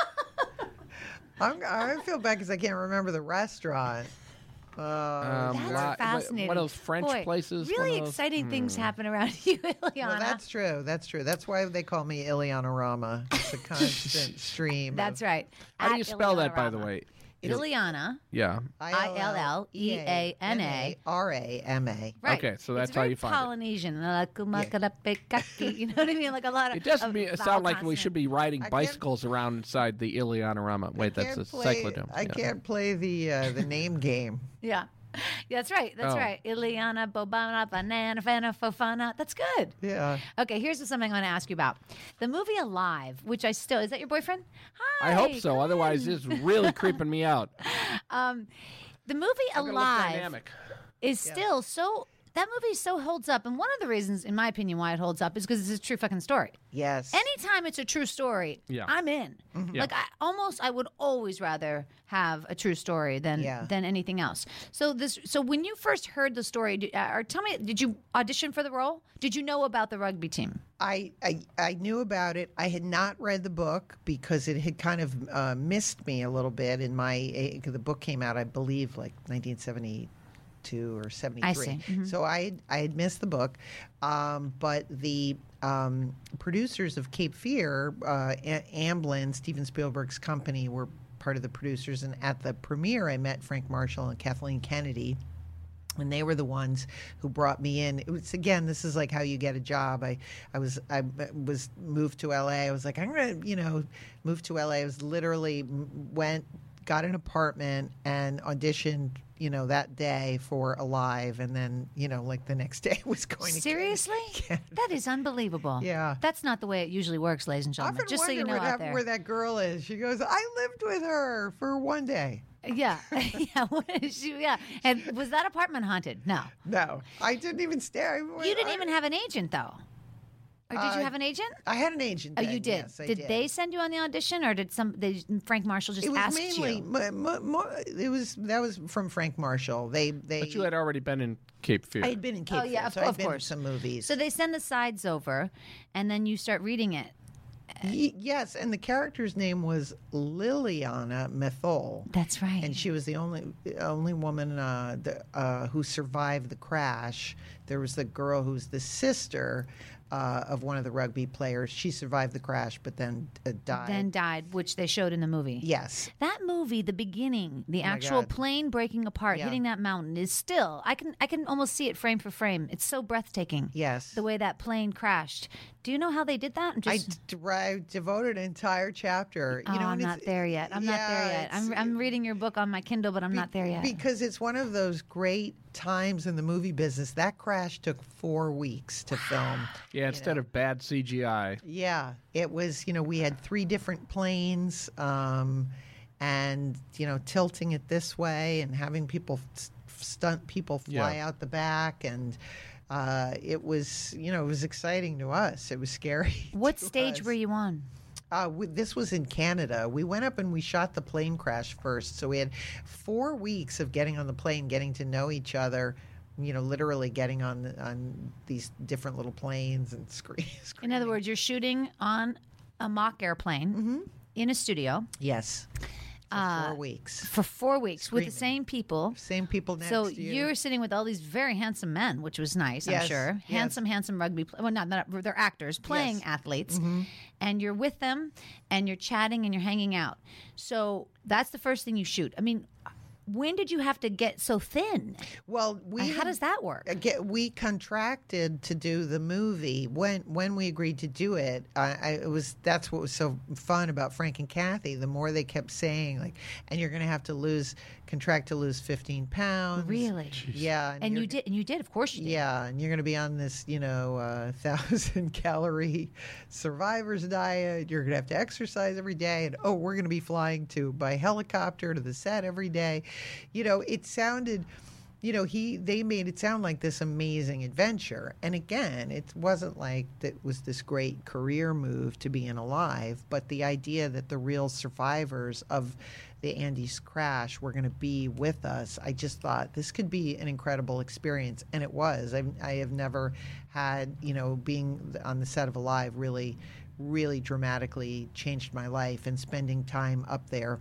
I'm, I feel bad because I can't remember the restaurant. Uh, Um, That's lot- fascinating. One of those French Boy, places. Really one of those- exciting things happen around you, Ileana. well, that's true. That's true. That's why they call me Ileana Rama. It's a constant stream. That's of right. How do At you spell that, by the Ileana way? Ileana. Yeah. I L L E A N A. R A M A. Right. Okay, so that's it's how very you find it. Polynesian. Lakumakadapekaki, You know what I mean? Like a lot of. It doesn't of mean, vowel sound like we consonant. should be riding I can't- bicycles around inside the Ilianorama. Wait, that's a Can't play- cyclodome. I yeah. can't play the uh, the name game. Yeah. That's right. That's Oh. right. Ileana, Bobana, Banana, Fana, Fofana. That's good. Yeah. Okay, here's something I want to ask you about. The movie Alive, which I still, is that your boyfriend? Hi. I hope so. come Otherwise, in. it's really creeping me out. Um, the movie I'm gonna look Alive dynamic. is still so, that movie so holds up. And one of the reasons, in my opinion, why it holds up is because it's a true fucking story. Yes. Anytime it's a true story, Yeah. I'm in. Yeah. Like I almost, I would always rather have a true story than Yeah. than anything else. So this, so when you first heard the story, did, uh, or tell me, did you audition for the role? Did you know about the rugby team? I, I I knew about it. I had not read the book because it had kind of uh, missed me a little bit in my. Uh, the book came out, I believe, like nineteen seventy-two or seventy-three. see. Mhm. So I had, I had missed the book, um, but the um, producers of Cape Fear, uh, A- Amblin, Steven Spielberg's company, were part of the producers. And at the premiere, I met Frank Marshall and Kathleen Kennedy. And they were the ones who brought me in. It was, again, this is like how you get a job. I, I was I was moved to L A. I was like, I'm going to, you know, move to L A. I was literally went, got an apartment and auditioned, you know, that day for Alive. And then, you know, like the next day was going to Seriously? Canada. That is unbelievable. Yeah. That's not the way it usually works, ladies and I gentlemen. often Just so wonder you know what out happened there. where that girl is. She goes, I lived with her for one day. Yeah, yeah, what is she, yeah. And was that apartment haunted? No, No, I didn't even stare. you didn't even have an agent, though. Or did Uh, you have an agent? I had an agent. Oh, then, you did. Yes, I did, did they send you on the audition, or did some? Did Frank Marshall just It was asked mainly. you? mo- mo- mo- it was that was from Frank Marshall. They they. But you had already been in Cape Fear. I had been in Cape Oh, yeah, Fear, of- so I'd of been in course. some movies. So they send the sides over, and then you start reading it. Y- yes, and the character's name was Liliana Methol. That's right. And she was the only only woman uh, the, uh, who survived the crash. There was the girl who's the sister uh, of one of the rugby players. She survived the crash, but then uh, died. then died, which they showed in the movie. yes, That movie, the beginning, the Oh my actual God. plane breaking apart, Yeah. hitting that mountain, is still. I can I can almost see it frame for frame. It's so breathtaking. yes. The way that plane crashed. Do you know how they did that? I, Just, d- I devoted an entire chapter. oh, You know, I'm and not it's- there yet. I'm not there yeah, yet. I'm it's- I'm reading your book on my Kindle, but I'm Be- not there yet. Because it's one of those great times in the movie business. That crash took four weeks to film. yeah, instead of bad C G I. Yeah, it was, you know, we had three different planes um, and, you know, tilting it this way and having people, s- stunt people fly Yeah. out the back. And uh, it was, you know, it was exciting to us. It was scary. What to stage us. were you on? Uh, we, this was in Canada. We went up and we shot the plane crash first. So we had four weeks of getting on the plane, getting to know each other. You know, literally getting on the, on these different little planes and screen. In other words, you're shooting on a mock airplane Mm-hmm. in a studio yes, for Uh, four weeks. for four weeks with the Screaming. same people. Same people next So to you. you're sitting with all these very handsome men, which was nice, I'm Yes, sure. yes. Handsome, handsome rugby. Pl- well, not, not they're actors playing Yes. Mm-hmm. athletes, and you're with them, and you're chatting, and you're hanging out. So that's the first thing you shoot. I mean, when did you have to get so thin? Well, we And how had- does that work? uh, get, we contracted to do the movie when when we agreed to do it. I, I it was that's what was so fun about Frank and Kathy. The more they kept saying like, and you're going to have to lose contract to lose fifteen pounds. Really? Yeah, And you you're- did, and you did, of course you did. Yeah, and you're going to be on this, you know, uh, thousand calorie survivor's diet. You're going to have to exercise every day, and oh, we're going to be flying to by helicopter to the set every day. You know, it sounded. You know, he they made it sound like this amazing adventure. And again, it wasn't like that was this great career move to be in Alive, but the idea that the real survivors of the Andes crash were going to be with us, I just thought this could be an incredible experience. And it was. I, I have never had, you know, being on the set of Alive really, really dramatically changed my life, and spending time up there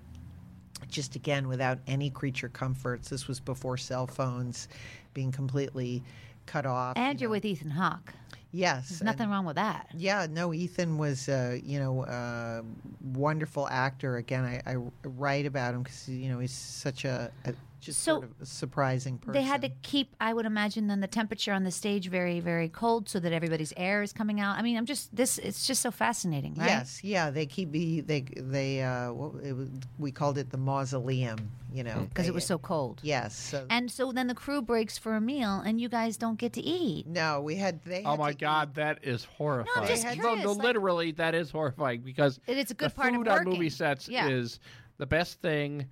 just again without any creature comforts. This was before cell phones, being completely cut off. And you you're know. with Ethan Hawke. Yes, There's nothing and- wrong with that. Yeah, no, Ethan was, uh, you know, a wonderful actor. Again, I, I write about him because, you know, he's such a, a just So, sort of a surprising person. They had to keep, I would imagine, then the temperature on the stage very, very cold so that everybody's air is coming out. I mean, I'm just this. It's just so fascinating, right? Yes, yeah, they keep the they they uh, what, it was, we called it the mausoleum, you know, Because it was They- so cold. Yes, so, And so then the crew breaks for a meal, and you guys don't get to eat. no, we had they. Oh had my to God, that is horrifying. just They had- no, curious, no, like- literally, that is horrifying because It- it's a good the part of food on working. movie sets Yeah. is the best thing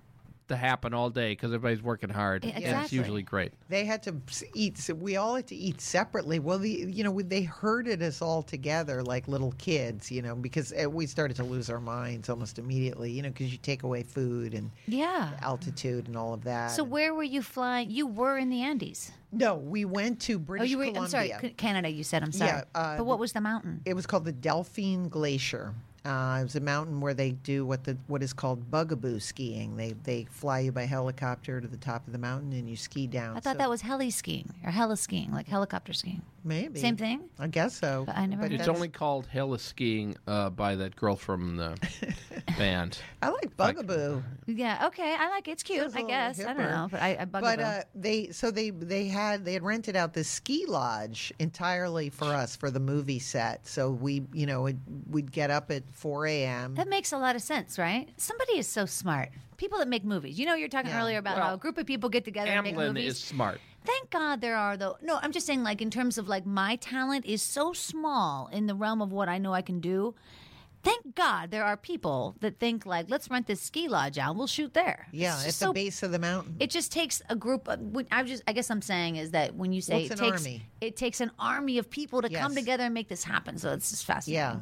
to happen all day because everybody's working hard. Yeah, And it's exactly. usually great. They had to s- eat. So we all had to eat separately. Well, the you know they herded us all together like little kids, you know, because uh, we started to lose our minds almost immediately, you know, because you take away food and Yeah. altitude and all of that. So And- where were you flying? You were in the Andes. no, we went to British oh, you were. Columbia. I'm sorry, C- Canada. You said. I'm sorry. Yeah, uh, but what was the mountain? It was called the Delphine Glacier. Uh, it was a mountain where they do what the what is called bugaboo skiing. They they fly you by helicopter to the top of the mountain and you ski down. I thought So- that was heli skiing or heli skiing, like helicopter skiing. maybe Same thing. I guess so. But I never heard It's That's- only called heli skiing uh, by that girl from the band. I like Bugaboo. Yeah, okay, I like it. It's cute, It's a I little guess. I don't hipper. know, but I, I bug But them. uh, they so they they had they had rented out this ski lodge entirely for us for the movie set. So we you know it, we'd get up at four a.m. That makes a lot of sense, right? Somebody is so smart. People that make movies. You know, you were talking Yeah. earlier about Well, how a group of people get together and make Amblin movies. is smart. Thank God there are, though. No, I'm just saying, like, in terms of, like, my talent is so small in the realm of what I know I can do. Thank God there are people that think, like, let's rent this ski lodge out. We'll shoot there. Yeah, It's at just the so- base of the mountain. It just takes a group. Of, when- I just, I guess I'm saying is that when you say Well, it's it an takes, army. it takes an army of people to come Yes. together and make this happen. So it's just fascinating. Yeah.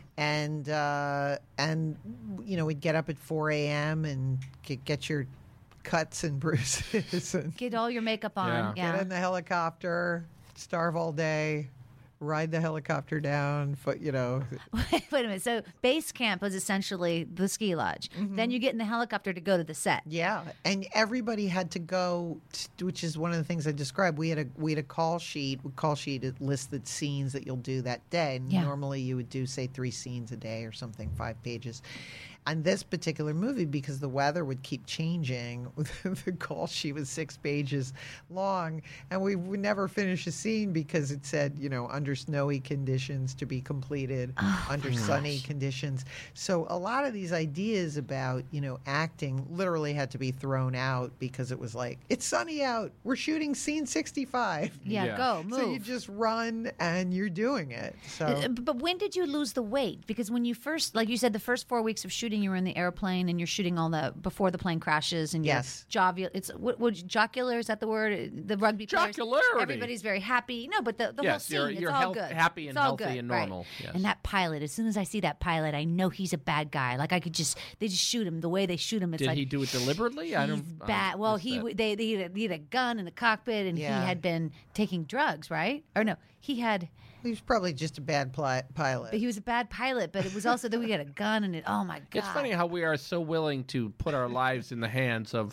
And uh, and you know we'd get up at four a.m. and get, get your cuts and bruises and Get all your makeup on. Yeah. Yeah. get in the helicopter, starve all day, ride the helicopter down. Foot, you know, Wait a minute. So base camp was essentially the ski lodge. Mm-hmm. Then you get in the helicopter to go to the set. yeah. And everybody had to go, t- which is one of the things I described. We had a we had a call sheet. A call sheet that listed scenes that you'll do that day. And Yeah. normally you would do say three scenes a day or something, five pages. On this particular movie, because the weather would keep changing, the call sheet was six pages long, and we would never finish a scene because it said, you know, under snowy conditions to be completed, under sunny conditions. So a lot of these ideas about, you know, acting literally had to be thrown out because it was like, it's sunny out. We're shooting scene sixty-five. Yeah, Yeah. go, move. So you just run and you're doing it. So Uh, But when did you lose the weight? Because when you first, like you said, the first four weeks of shooting, you were in the airplane and you're shooting all the before the plane crashes and Yes. you're jovial. It's what, what jocular is that the word? The rugby players. Jocularity. Everybody's very happy. No, but the, the whole Yes, scene, you're- it's you're all health- good. happy It's and all healthy good, and right. normal, yes. And that pilot, as soon as I see that pilot, I know he's a bad guy. Like I could just, they just shoot him the way they shoot him. It's Did like he do it deliberately? I he's don't. I bad. Well, missed he that. w- they, they had a, he had a gun in the cockpit and Yeah. he had been taking drugs, right? Or no, he had. he was probably just a bad pli- pilot. But he was a bad pilot, but it was also that we had a gun and it. Oh my god! It's funny how we are so willing to put our lives in the hands of,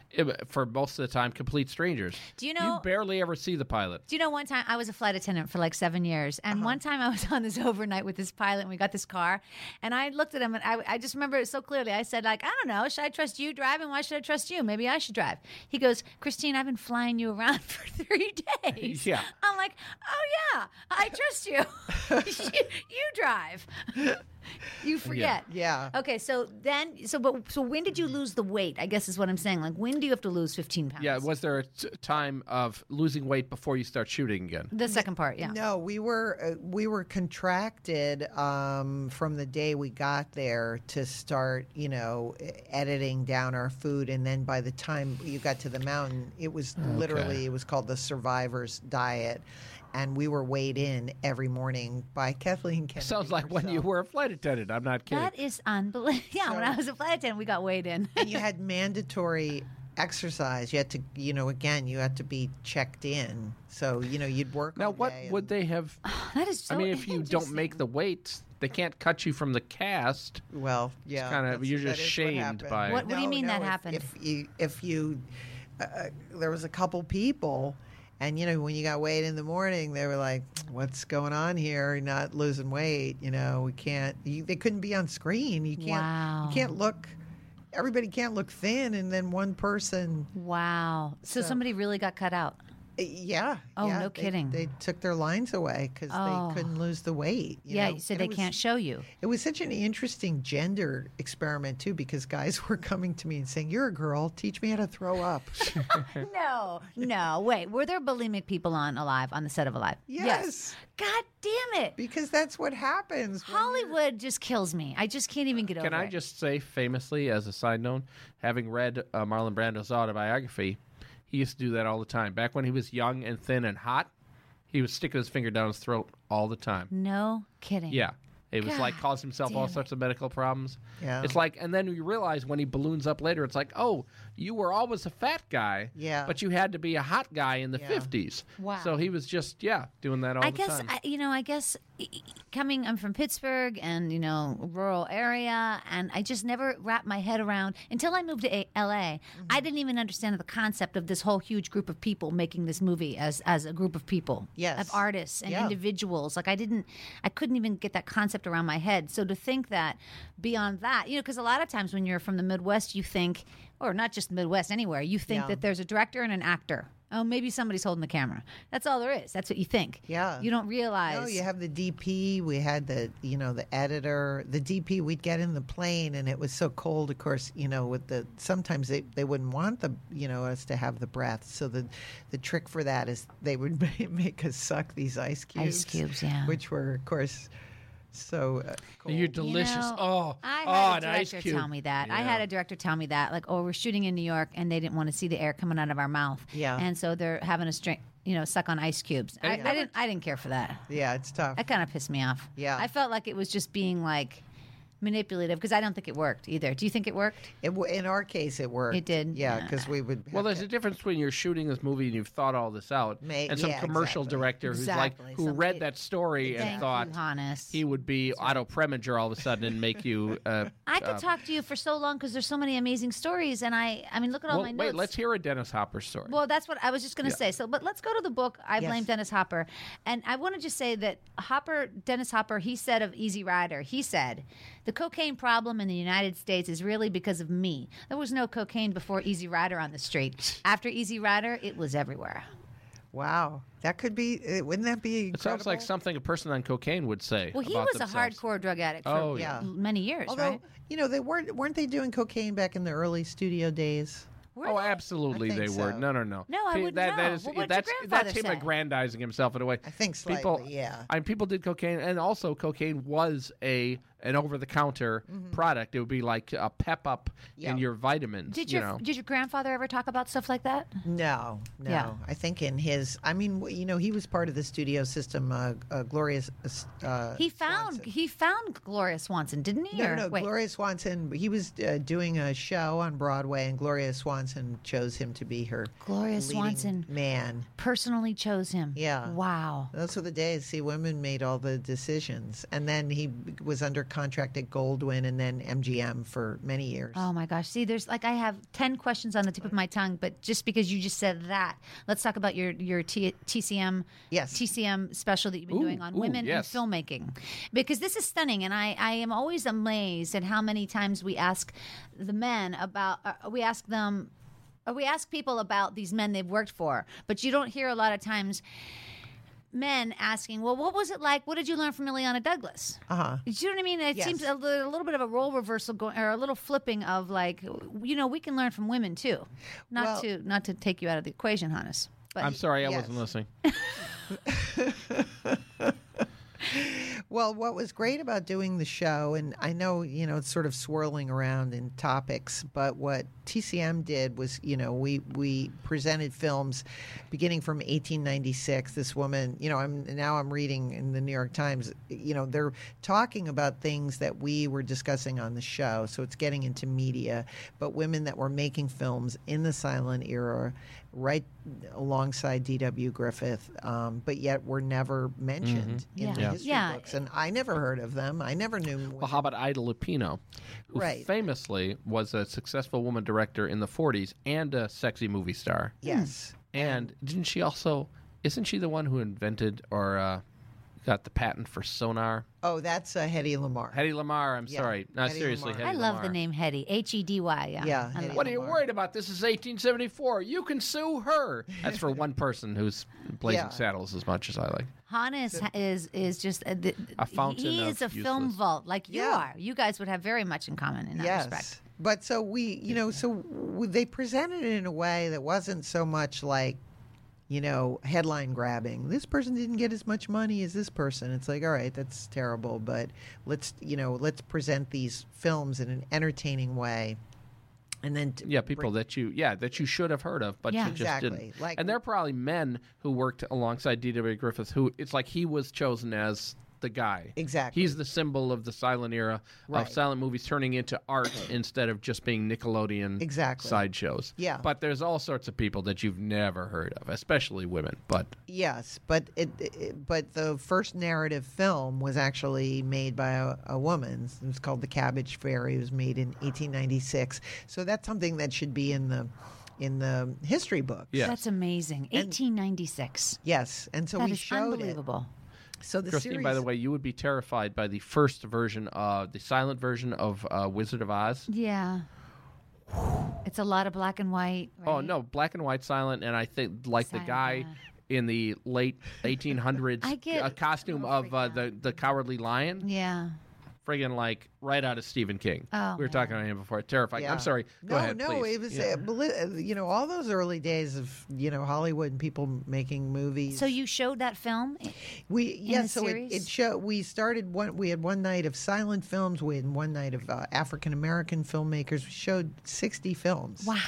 for most of the time, complete strangers. Do you know- You barely ever see the pilot. Do you know one time I was a flight attendant for like seven years, and one time I was on this overnight with this pilot, and we got this car, and I looked at him, and I, I just remember it so clearly. I said, like, I don't know, should I trust you driving? Why should I trust you? Maybe I should drive. He goes, Christine, I've been flying you around for three days. Yeah. I'm like, oh yeah, I trust you. you, you drive. You forget. Yeah. Okay, so then, so but so when did you lose the weight? I guess is what I'm saying. Like, when do you have to lose fifteen pounds? Yeah, was there a t- time of losing weight before you start shooting again? The second part, yeah. No, we were uh, we were contracted um, from the day we got there to start, you know, e- editing down our food, and then by the time you got to the mountain, it was literally it was called the Survivor's Diet, and we were weighed in every morning by Kathleen Kennedy. Sounds like when you herself. were a flight attendant. I'm not kidding. That is unbelievable. Yeah, when So- I was a flight attendant, we got weighed in. And you had mandatory exercise. You had to, you know, again, you had to be checked in. So, you know, you'd work. Now, all what day would and- they have? That is so I mean, if you don't make interesting. the weight, they can't cut you from the cast. Well, yeah, kinda- that's- you're that just is what shamed happened. by it. What- what do you mean that if- happened? If you, if you, uh, uh, there was a couple people, and you know, when you got weighed in the morning, they were like, "What's going on here? You're not losing weight. You know, we can't. You, they couldn't be on screen. You can't. Wow. You can't look. Everybody can't look thin, and then one person." Wow. So, So- somebody really got cut out. Uh, Yeah. Oh, yeah, no they- kidding. They took their lines away because Oh. they couldn't lose the weight. you Yeah, know? so And they it was- can't show you. It was such an interesting gender experiment too, because guys were coming to me and saying, "You're a girl. Teach me how to throw up." No, no. Wait, were there bulimic people on Alive, on the set of Alive? Yes. God damn it. Because that's what happens. when you're- Hollywood just kills me. I just can't even get over Can I it. just say, famously, as a side note, having read uh, Marlon Brando's autobiography, he used to do that all the time. Back when he was young and thin and hot, he was sticking his finger down his throat all the time. No kidding. Yeah. It was like God caused himself all damn sorts of medical problems. Yeah. It's like, and then you realize when he balloons up later, it's like, oh, you were always a fat guy. Yeah. But you had to be a hot guy in the Yeah. fifties. Wow. So he was just, yeah, doing that all I the guess time. I, you know. I guess e- e- coming, I'm from Pittsburgh, and you know, rural area, and I just never wrapped my head around until I moved to a- L A. Mm-hmm. I didn't even understand the concept of this whole huge group of people making this movie as as a group of people, Yes. of artists and Yeah. individuals. Like I didn't, I couldn't even get that concept concept around my head. So to think that beyond that, you know, because a lot of times when you're from the Midwest, you think, or not just the Midwest, anywhere, you think Yeah. that there's a director and an actor. Oh, maybe somebody's holding the camera. That's all there is. That's what you think. Yeah. You don't realize. No, you have the D P. We had the, you know, the editor. The D P, we'd get in the plane, and it was so cold, of course, you know, with the, sometimes they, they wouldn't want the, you know, us to have the breath. So the the trick for that is they would make us suck these ice cubes. Ice cubes, yeah. Which were, of course, so uh, cold. You're delicious. You know, oh, I oh, had an a ice director cube. tell me that. I Yeah. had a director tell me that, like, oh, we're shooting in New York, and they didn't want to see the air coming out of our mouth. Yeah. And so they're having us drink, you know, suck on ice cubes. I, And- I didn't. I didn't care for that. Yeah, it's tough. That kind of pissed me off. Yeah. I felt like it was just being like manipulative because I don't think it worked either. Do you think it worked? It, w- in our case, it worked. It did? Yeah, Yeah. because we would. Well, have there's to- a difference between you're shooting this movie and you've thought all this out, May- and some yeah, commercial exactly. director who's Exactly. like who Somebody- read that story and Thank thought you, Hannes. he would be Otto Preminger all of a sudden and make you. Uh, I could uh, talk to you for so long because there's so many amazing stories, and I, I mean, look at all well, my wait, notes. let's hear a Dennis Hopper story. Well, that's what I was just going to Yeah. say. So, but let's go to the book. I Yes. blame Dennis Hopper, and I want to just say that Hopper, Dennis Hopper, he said of Easy Rider, he said, the cocaine problem in the United States is really because of me. There was no cocaine before Easy Rider on the street. After Easy Rider, it was everywhere. Wow, that could be. uh, Wouldn't that be it sounds like incredible? something a person on cocaine would say. Well, he about was themselves. a hardcore drug addict for Oh, yeah. many years, Although, right? you know, they weren't weren't they doing cocaine back in the early studio days? Were Oh, they? absolutely, I they think were. so. No, no, no. No, I Pe- wouldn't that, know. That is, Well, what'd your that's grandfather that's him say? aggrandizing himself in a way. I think slightly, people, yeah. I mean, people did cocaine, and also cocaine was a an over the counter product. It would be like a pep up Yeah. in your vitamins. Did you your know. did your grandfather ever talk about stuff like that? No, no. Yeah. I think in his, I mean, w- you know, he was part of the studio system. Uh, uh, Glorious. Uh, He found Swanson. he found Gloria Swanson, didn't he? No, Or- no, no. wait. Gloria Swanson. He was uh, doing a show on Broadway, and Gloria Swanson chose him to be her Gloria leading Swanson man. personally chose him. Yeah. Wow. Those were the days. See, women made all the decisions, and then he was under contract at Goldwyn and then M G M for many years. Oh my gosh. See, there's like I have ten questions on the tip of my tongue, but just because you just said that, let's talk about your your T- TCM Yes. T C M special that you've been Ooh, doing on ooh, women yes. in filmmaking. Because this is stunning, and I, I am always amazed at how many times we ask the men about uh, we ask them or we ask people about these men they've worked for, but you don't hear a lot of times men asking, well, what was it like? What did you learn from Ileana Douglas? Uh huh. Do you know what I mean? It Yes. seems a, li- a little bit of a role reversal going, or a little flipping of like, you know, we can learn from women too. Not Well- to not to take you out of the equation, Hannes. But I'm sorry, I Yes. wasn't listening. Well, what was great about doing the show, and I know, you know, it's sort of swirling around in topics, but what T C M did was, you know, we, we presented films beginning from eighteen ninety-six. This woman, you know, I'm now I'm reading in the New York Times, you know, they're talking about things that we were discussing on the show. So it's getting into media, but women that were making films in the silent era, right alongside D W Griffith, um, but yet were never mentioned in Yeah. the Yeah. history Yeah. books. And I never heard of them. I never knew. Well, how about Ida Lupino, who Right. famously was a successful woman director in the forties and a sexy movie star. Yes. And didn't she also? Isn't she the one who invented or uh, got the patent for sonar? Oh, that's uh, Hedy Lamarr. Hedy Lamarr. I'm Yeah, sorry. No, Hedy seriously, Lamarr. Hedy I love the Lamarr. name Hetty, H E D Y. Yeah. Yeah, I Hedy love What are you Lamarr. worried about? This is eighteen seventy-four. You can sue her. That's for one person who's blazing Yeah. saddles as much as I like. Hannes is is just a, the, A fountain He of is a film useless. vault like you Yeah. are. You guys would have very much in common in that Yes. respect. But so we, you know, so w- they presented it in a way that wasn't so much like, you know, headline grabbing. This person didn't get as much money as this person. It's like, all right, that's terrible, but let's, you know, let's present these films in an entertaining way. And then to Yeah, people bring- that you yeah that you should have heard of, but Yeah. you just Exactly. didn't. Like- and they're probably men who worked alongside D W Griffith, who it's like he was chosen as the guy. Exactly. He's the symbol of the silent era Right. of silent movies turning into art instead of just being Nickelodeon Exactly. sideshows. Yeah. But there's all sorts of people that you've never heard of, especially women. But Yes, but it, it but the first narrative film was actually made by a, a woman. It was called The Cabbage Fairy. It was made in eighteen ninety-six. So that's something that should be in the in the history books. Yes. That's amazing. eighteen ninety-six. Yes, and so That we is showed it. unbelievable. So the Christine, series, by the way, you would be terrified by the first version, uh, the silent version of uh, Wizard of Oz. Yeah. It's a lot of black and white. Oh right? no, black and white silent, and I think like the Silent, guy yeah. in the late eighteen hundreds I get a costume a of little uh, freaked the the Cowardly Lion, Yeah. friggin' like right out of Stephen King. Oh, we were talking about him before. Terrifying. Yeah. I'm sorry. Go no, ahead, no, please. it was Yeah. uh, beli- you know all those early days of you know Hollywood and people making movies. So you showed that film? we yeah, the so it, series? it show we started one. We had one night of silent films. We had one night of uh, African American filmmakers. We showed sixty films. Wow.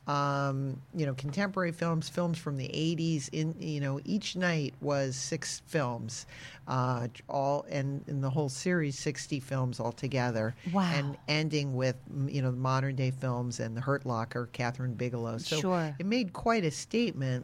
Um, you know, contemporary films, films from the eighties. In you know, each night was six films, uh, all and in the whole series, sixty films altogether. Wow. And ending with mm, you know the modern day films and the Hurt Locker, Catherine Bigelow. So Sure. it made quite a statement.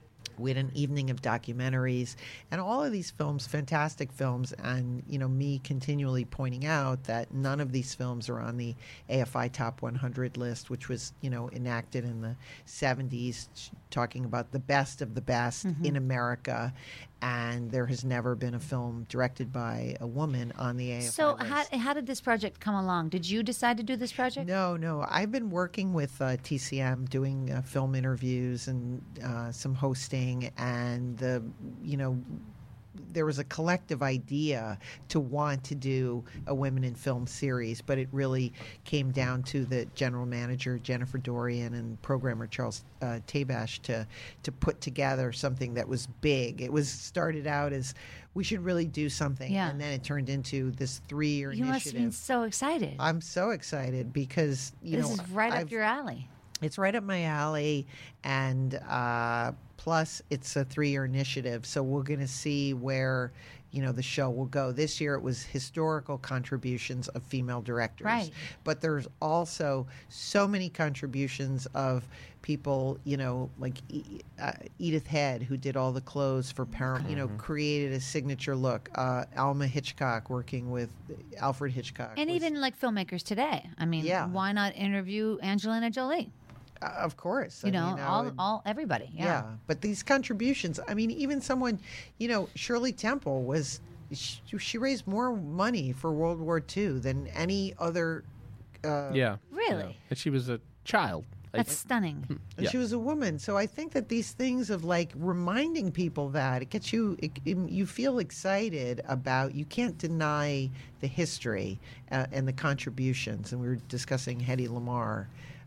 We had an evening of documentaries and all of these films, fantastic films, and you know me continually pointing out that none of these films are on the A F I Top one hundred list, which was you know enacted in the seventies, talking about the best of the best in America, and there has never been a film directed by a woman on the A F I So list. how, how did this project come along? Did you decide to do this project? No, no. I've been working with uh, T C M, doing uh, film interviews and uh, some hosting, and the, you know, there was a collective idea to want to do a women in film series, but it really came down to the general manager Jennifer Dorian and programmer Charles uh, Tabash to to put together something that was big. It was started out as we should really do something, Yeah. and then it turned into this three-year You must initiative. be so excited. I'm so excited because you this know is right I've- up your alley. it's right up my alley, and uh, plus it's a three-year initiative, so we're going to see where you know the show will go. This year it was historical contributions of female directors, Right. but there's also so many contributions of people, you know, like E- uh, Edith Head, who did all the clothes for Paramount, you know, created a signature look. Uh, Alma Hitchcock, working with Alfred Hitchcock, And was- even like filmmakers today. I mean, Yeah. why not interview Angelina Jolie? uh, of course, You I know, mean, I all, would- all everybody. Yeah. Yeah, but these contributions, I mean, even someone, you know, Shirley Temple was, she, she raised more money for World War Two than any other. Uh, Yeah. Really? Yeah. And she was a child. I- That's stunning. And Yeah. she was a woman. So I think that these things of like reminding people that it gets you, it, it- you feel excited about, you can't deny the history uh, and the contributions. And we were discussing Hedy Lamarr.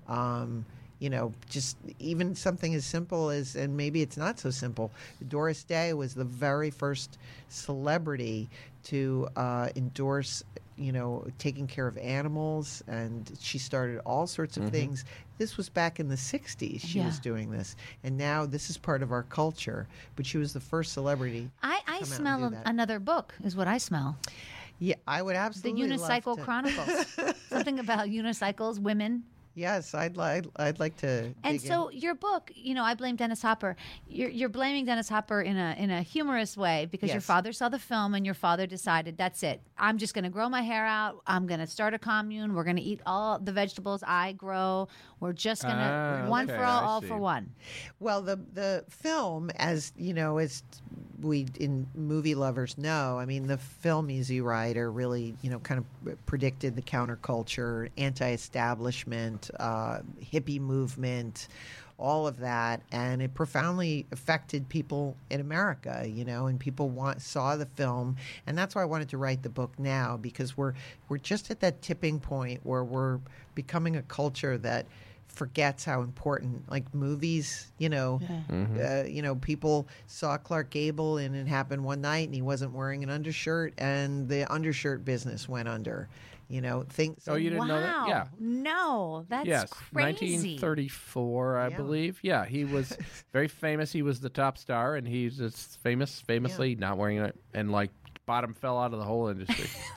Um, you know, just even something as simple as, and maybe it's not so simple, Doris Day was the very first celebrity to uh, endorse, you know, taking care of animals, and she started all sorts of things. This was back in the sixties she Yeah. was doing this, and now this is part of our culture, but she was the first celebrity. I, I come out and smell do a, that. another book, is what I smell. Yeah, I would The absolutely love Unicycle to- Chronicles. Something about unicycles, women. Yes, I'd, li- I'd like to And dig in. so your book, you know, I blame Dennis Hopper. You're, you're blaming Dennis Hopper in a in a humorous way because your Yes. father saw the film and your father decided, that's it. I'm just going to grow my hair out. I'm going to start a commune. We're going to eat all the vegetables I grow. We're just going to Ah, one okay, for all, I all see. for one. Well, the the film, as you know, as we in movie lovers know, I mean, the film Easy Rider really, you know, kind of predicted the counterculture, anti-establishment, uh, hippie movement, all of that, and it profoundly affected people in America, you know, and people want saw the film, and that's why I wanted to write the book now, because we're we're just at that tipping point where we're becoming a culture that forgets how important, like movies, you know, uh, you know, people saw Clark Gable and it happened one night and he wasn't wearing an undershirt and the undershirt business went under, you know, things. Oh, you didn't wow. know that? Yeah. No, that's yes, crazy. nineteen thirty-four, I Yeah. believe. Yeah, he was very famous. He was the top star, and he's just famous, famously not wearing it, and like bottom fell out of the whole industry.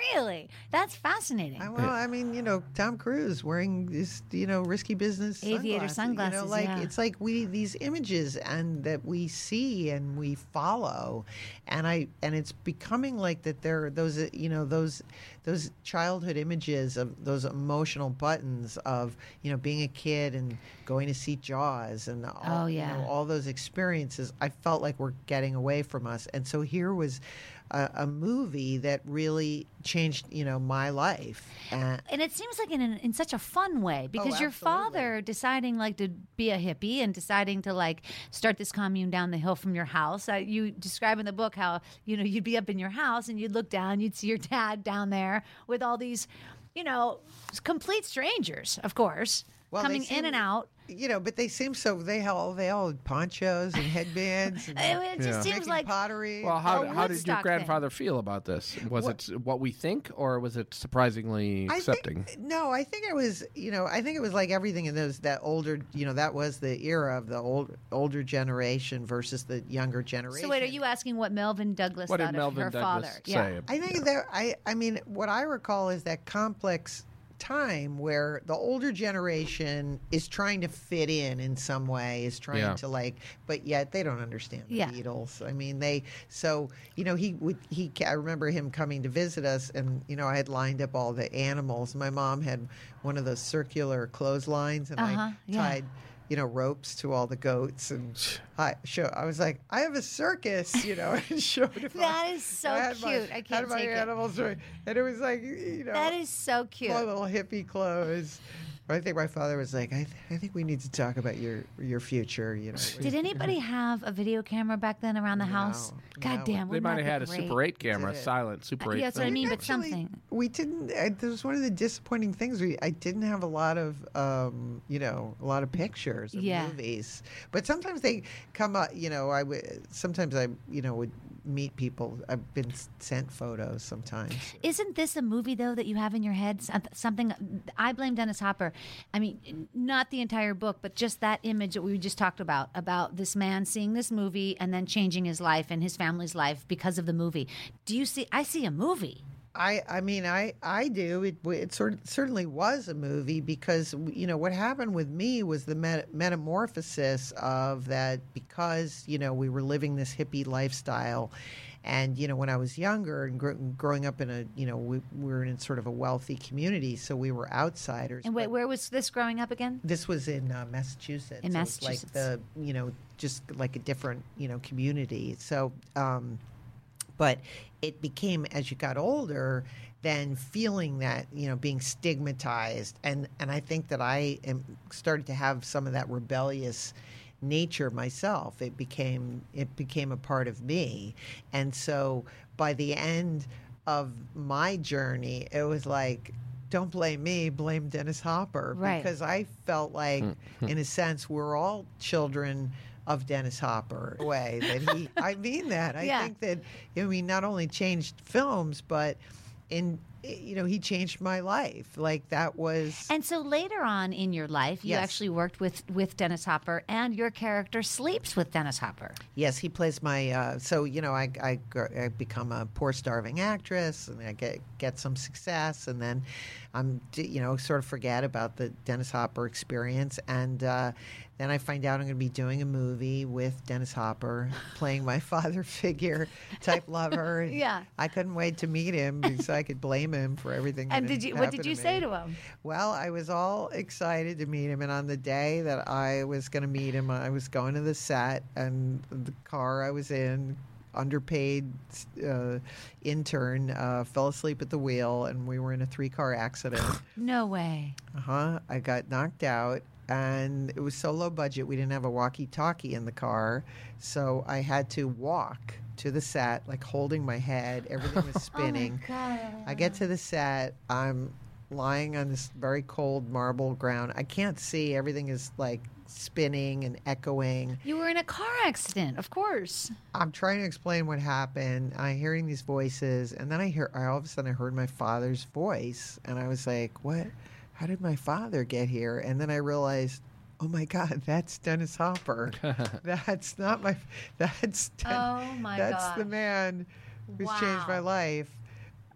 Really? That's fascinating. I, well, I mean, you know, Tom Cruise wearing this, you know, risky business Aviator sunglasses. You know, sunglasses, like yeah. it's like we these images and that we see and we follow, and I and it's becoming like that. There are those, uh, you know, those those childhood images of those emotional buttons of you know being a kid and going to see Jaws and all, Oh, yeah. you know, all those experiences. I felt like we're getting away from us, and so here was a, a movie that really changed, you know, my life. And And it seems like in an, in such a fun way because your absolutely. father deciding like to be a hippie and deciding to like start this commune down the hill from your house. Uh, you describe in the book how you know you'd be up in your house and you'd look down, you'd see your dad down there with all these, you know, complete strangers, of course, Well, they coming in seem- and out. you know, but they seem so they all they all had ponchos and headbands and I mean, it just Yeah. seems making like pottery. Well, how, a how did your Woodstock grandfather feel about this? Was it what we think, or was it surprisingly I accepting? think, no, I think it was, you know, I think it was like everything in those that older, you know, that was the era of the old older generation versus the younger generation. So wait, are you asking what Melvin Douglas What thought did of Melvin her Douglas father? say? I think that I I mean what I recall is that complex time where the older generation is trying to fit in in some way, is trying Yeah. to like, but yet they don't understand the Yeah. Beatles. I mean, they so you know he would he I remember him coming to visit us, and you know I had lined up all the animals. My mom had one of those circular clotheslines, and Uh-huh, I yeah. tied. You know, ropes to all the goats, and I show. I was like, I have a circus, you know, and showed him. That is so I had my- cute. I had can't my take it. animals, right, and it was like, you know, That is so cute. my little hippie clothes. But I think my father was like, I, th- I think we need to talk about your your future. You know, Did anybody have a video camera back then around the house? No, God no. damn, They wouldn't might that have had be a great? Super eight camera, Did it? silent Super Uh, eight. yeah, that's what I film. mean, but Actually, something. we didn't. I, that was one of the disappointing things. We I didn't have a lot of, um, you know, a lot of pictures of Yeah. movies. But sometimes they come up. You know, I would sometimes I you know would meet people. I've been sent photos sometimes. Isn't this a movie though that you have in your head? Some- Something I blame Dennis Hopper. I mean, not the entire book, but just that image that we just talked about about this man seeing this movie and then changing his life and his family's life because of the movie. Do you see? I see a movie. I, I mean, I, I do. It, it sort of, certainly was a movie because, you know, what happened with me was the met- metamorphosis of that because, you know, we were living this hippie lifestyle. And, you know, when I was younger and gr- growing up in a, you know, we, we were in sort of a wealthy community, so we were outsiders. And wait, but where was this growing up again? this was in uh, Massachusetts. In So it's Massachusetts. like the, you know, just like a different, you know, community. So, um, but it became as you got older then feeling that you know being stigmatized and and I think that I am started to have some of that rebellious nature myself. It became it became a part of me, and so by the end of my journey it was like, don't blame me, blame Dennis Hopper. Right. Because I felt like in a sense we're all children of Dennis Hopper way that he I mean that I Yeah. think that I mean not only changed films but in you know he changed my life. Like that was And so later on in your life, you Yes. actually worked with with Dennis Hopper, and your character sleeps with Dennis Hopper. yes, he plays my uh, so you know I, I gr- I become a poor starving actress and I get get some success and then I'm d- you know sort of forget about the Dennis Hopper experience and uh, then I find out I'm going to be doing a movie with Dennis Hopper playing my father figure type lover. And Yeah. I couldn't wait to meet him because I could blame him for everything. And that did had you? What did happened you to say me. to him? Well, I was all excited to meet him, and on the day that I was going to meet him, I was going to the set, and the car I was in, underpaid uh, intern, uh, fell asleep at the wheel, and we were in a three-car accident. No way. Uh huh. I got knocked out, and it was so low budget we didn't have a walkie-talkie in the car, so I had to walk to the set, like holding my head. Everything was spinning. Oh my God. I get to the set. I'm lying on this very cold marble ground. I can't see. Everything is like spinning and echoing. You were in a car accident, of course. I'm trying to explain what happened. I'm hearing these voices, and then I hear. I all of a sudden I heard my father's voice, and I was like, "What? How did my father get here?" And then I realized, oh my God, that's Dennis Hopper. That's not my. That's Den- Oh my That's the gosh. man who's changed my Wow. life.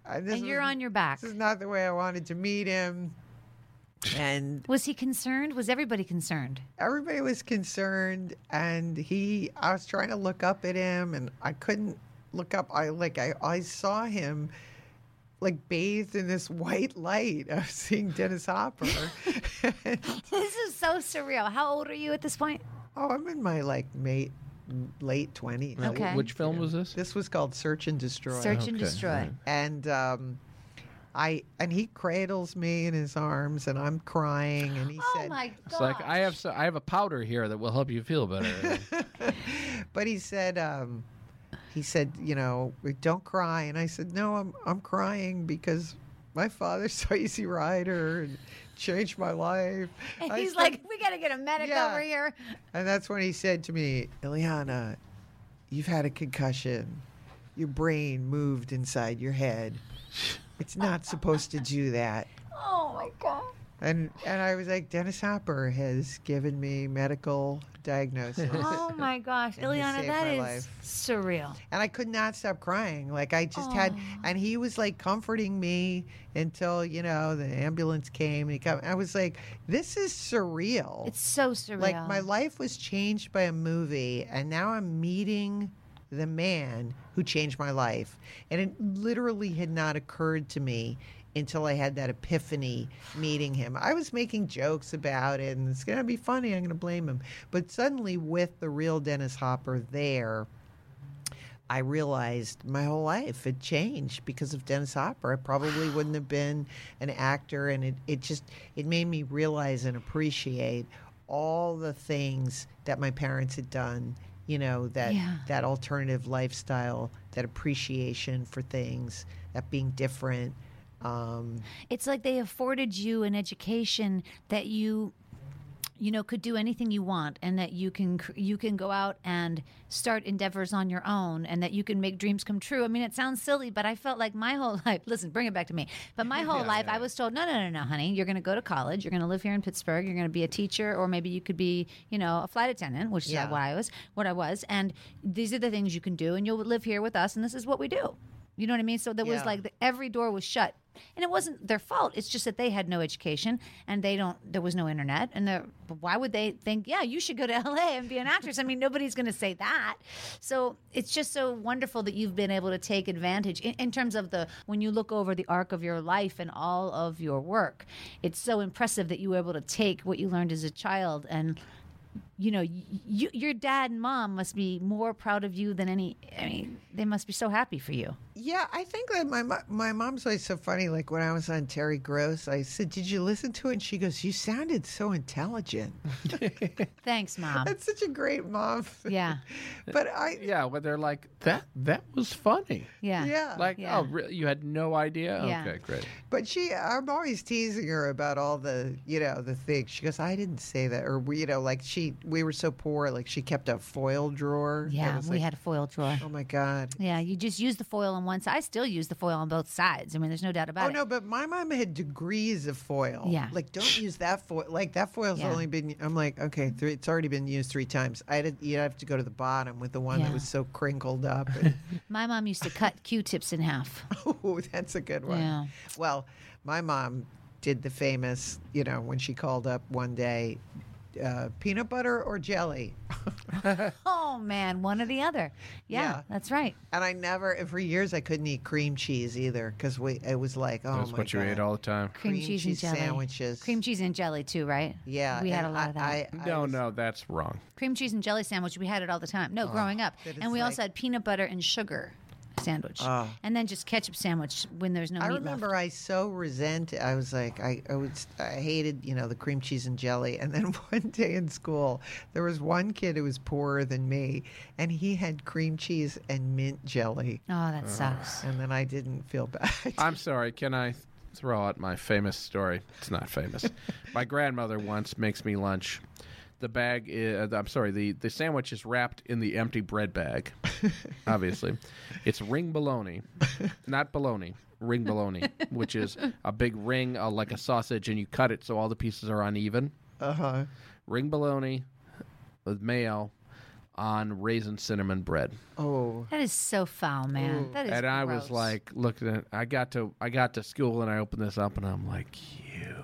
I, this And you're was- on your back. This is not the way I wanted to meet him. And Was he concerned? Was everybody concerned? everybody was concerned, and he I was trying to look up at him, and I couldn't look up. I like I, I saw him like bathed in this white light. I was seeing Dennis Hopper. This is so surreal. How old are you at this point? Oh, I'm in my like mate late twenties. Now, Okay. Which film was this? This was called Search and Destroy. Search and Okay, destroy. all right. And um I and he cradles me in his arms, and I'm crying, and he Oh said my god! It's like I have so, I have a powder here that will help you feel better. but he said um he said, you know, don't cry. And I said, no, I'm I'm crying because my father saw Easy Rider and changed my life. And I he's said- like, we got to get a medic Yeah. over here. And that's when he said to me, Ileana, you've had a concussion. Your brain moved inside your head. It's not supposed to do that. Oh my god! And and I was like, Dennis Hopper has given me medical diagnosis. Oh my gosh, And he Ileana, saved that my is life. surreal. And I could not stop crying. Like I just had, and he was like comforting me until, you know, the ambulance came and he come. I was like, this is surreal. It's so surreal. Like my life was changed by a movie, and now I'm meeting the man who changed my life. And it literally had not occurred to me until I had that epiphany meeting him. I was making jokes about it, and it's going to be funny. I'm going to blame him. But suddenly, with the real Dennis Hopper there, I realized my whole life had changed because of Dennis Hopper. I probably wouldn't have been an actor, and it, it just it made me realize and appreciate all the things that my parents had done. You know, that Yeah. that alternative lifestyle, that appreciation for things, that being different. Um, It's like they afforded you an education that you, you know, could do anything you want, and that you can cr- you can go out and start endeavors on your own, and that you can make dreams come true. I mean, it sounds silly, but I felt like my whole life. Listen, bring it back to me. But my whole life, I was told, no, no, no, no, honey, you're going to go to college. You're going to live here in Pittsburgh. You're going to be a teacher, or maybe you could be, you know, a flight attendant, which Yeah. is what I was. What I was, and these are the things you can do, and you'll live here with us, and this is what we do. You know what I mean? So there was Yeah. like the, every door was shut. And it wasn't their fault. It's just that they had no education, and they don't. There was no internet, and there- but why would they think, yeah, you should go to L A and be an actress? I mean, nobody's going to say that. So it's just so wonderful that you've been able to take advantage in, in terms of the when you look over the arc of your life and all of your work. It's so impressive that you were able to take what you learned as a child and. You know, you, your dad and mom must be more proud of you than any. I mean, they must be so happy for you. Yeah, I think that my mo- my mom's always so funny. Like when I was on Terry Gross, I said, "Did you listen to it?" And she goes, "You sounded so intelligent." Thanks, mom. That's such a great mom. Yeah, But I, Yeah, where they're like that. That was funny. yeah, yeah, Like, Yeah. oh, really? You had no idea? Yeah. Okay, great. But she, I'm always teasing her about all the, you know, the things. She goes, "I didn't say that," or you know, like she, we were so poor, like she kept a foil drawer. that Yeah, was we like, had a foil drawer. Oh my God. Yeah, you just use the foil on one side. I still use the foil on both sides. I mean, there's no doubt about Oh it. no, but my mom had degrees of foil. Yeah. Like, don't use that foil. Like that foil's Yeah. only been. I'm like, okay, three, it's already been used three times. I had to, you have to go to the bottom with the one Yeah. that was so crinkled up. And, My mom used to cut Q-tips in half. oh, that's a good one. Yeah. Well, my mom did the famous, you know, when she called up one day, uh, peanut butter or jelly. Oh man, one or the other. Yeah, Yeah. that's right. And I never, for years, I couldn't eat cream cheese either because we, it was like, oh That's my what you God. ate all the time. Cream, Cream cheese, cheese and jelly. sandwiches. Cream cheese and jelly too, right? Yeah, we had a and lot of that. I, I, I No, was- no, that's wrong. Cream cheese and jelly sandwich. We had it all the time. No, growing up, that and is we also like- had peanut butter and sugar sandwich, Oh. and then just ketchup sandwich when there's no I meat remember left. I so resent. I was like, I, I was, I hated, you know, the cream cheese and jelly. And then one day in school, there was one kid who was poorer than me, and he had cream cheese and mint jelly. Oh, that sucks. And then I didn't feel bad. I'm sorry. Can I throw out my famous story? It's not famous. My grandmother once makes me lunch. The bag is, I'm sorry, the, the sandwich is wrapped in the empty bread bag, obviously. It's ring bologna, not bologna, ring bologna, which is a big ring uh, like a sausage, and you cut it so all the pieces are uneven. Uh huh. Ring bologna with mayo, on raisin cinnamon bread. Oh, That is so foul, man. That is And I gross. was like, looking at I got to I got to school and I opened this up and I'm like, you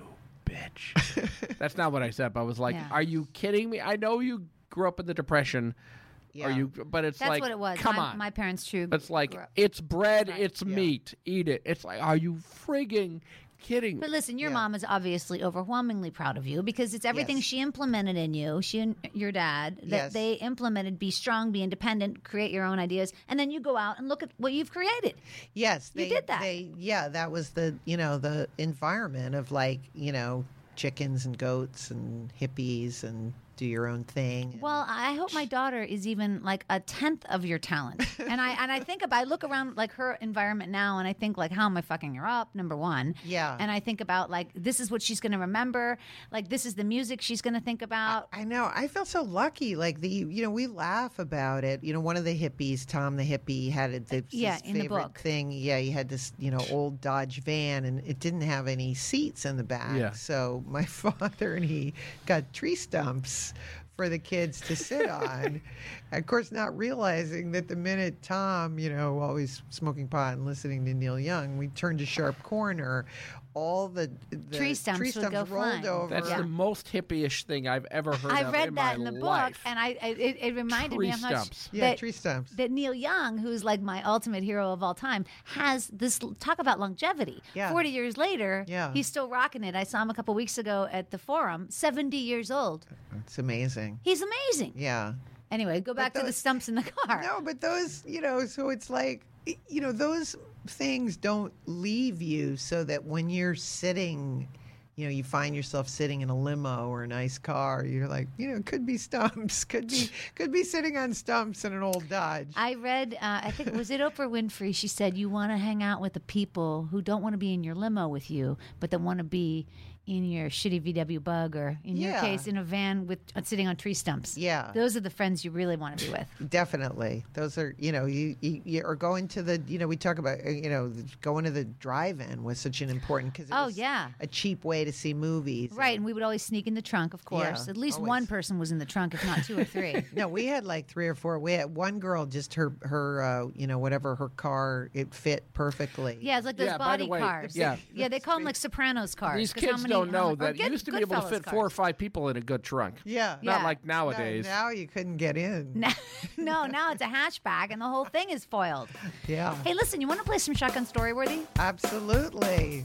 bitch. That's not what I said, but I was like, Yeah. are you kidding me? I know you grew up in the Depression. yeah. Are you but it's That's like what it was. come my, on. My parents true. It's like grew up- it's bread, Right. it's Yeah. meat. Eat it. It's like, are you frigging kidding me? But listen, your Yeah. mom is obviously overwhelmingly proud of you because it's everything Yes. she implemented in you, she and your dad, that Yes. they implemented be strong, be independent, create your own ideas, and then you go out and look at what you've created. Yes, You they did that. They, yeah, that was the you know the environment of like you know chickens and goats and hippies and do your own thing. and- Well, I hope my daughter is even like a tenth of your talent. And I and I think about I look around like her environment now and I think like how am I fucking her up? Number one. Yeah. And I think about like this is what she's gonna remember. Like this is the music she's gonna think about. I know. I felt so lucky. Like the, you know, we laugh about it. You know, one of the hippies, Tom the hippie, had it. The, Yeah, his in the favorite book. thing. Yeah, he had this, you know, old Dodge van, and it didn't have any seats in the back. Yeah. So my father and he got tree stumps for the kids to sit on. Of course, not realizing that the minute Tom, you know, always smoking pot and listening to Neil Young, we turned a sharp corner. All the, the Tree stumps would go rolled flying. over. That's Yeah. the most hippie-ish thing I've ever heard I of read in that my in the life. book, and I, I it, it reminded Tree me how much stumps. Yeah, that, tree stumps. that Neil Young, who's like my ultimate hero of all time, has this talk about longevity. Yeah. Forty years later, Yeah. he's still rocking it. I saw him a couple weeks ago at the Forum. Seventy years old. It's amazing. He's amazing. Yeah. Anyway, go back to the those- stumps in the car. No, but those, you know, so it's like, you know, those things don't leave you so that when you're sitting, you know, you find yourself sitting in a limo or a nice car, you're like, you know, could be stumps, could be, could be sitting on stumps in an old Dodge. I read, uh, I think, was it Oprah Winfrey? She said, you want to hang out with the people who don't want to be in your limo with you, but that want to be in your shitty V W Bug or, in your Yeah. case, in a van with uh, sitting on tree stumps. Yeah. Those are the friends you really want to be with. Definitely. Those are, you know, you, you, you are going to the, you know, we talk about, uh, you know, going to the drive-in was such an important, because it Oh, was yeah. a cheap way to see movies. Right, and we would always sneak in the trunk, of course. Yeah, At least always. one person was in the trunk, if not two or three. No, we had like three or four. We had one girl, just her, her, uh, you know, whatever her car, it fit perfectly. Yeah, it's like those Yeah, by the body way, cars. yeah. yeah, they call them like Sopranos cars. These 'cause how kids many- don't how know many- or that you good- used to be able to Goodfellas fit cars. four or five people in a good trunk. Yeah. Yeah. Not like No, nowadays. now you couldn't get in. No, no, now it's a hatchback, and the whole thing is foiled. Yeah. Hey, listen, you want to play some Shotgun Storyworthy? Absolutely.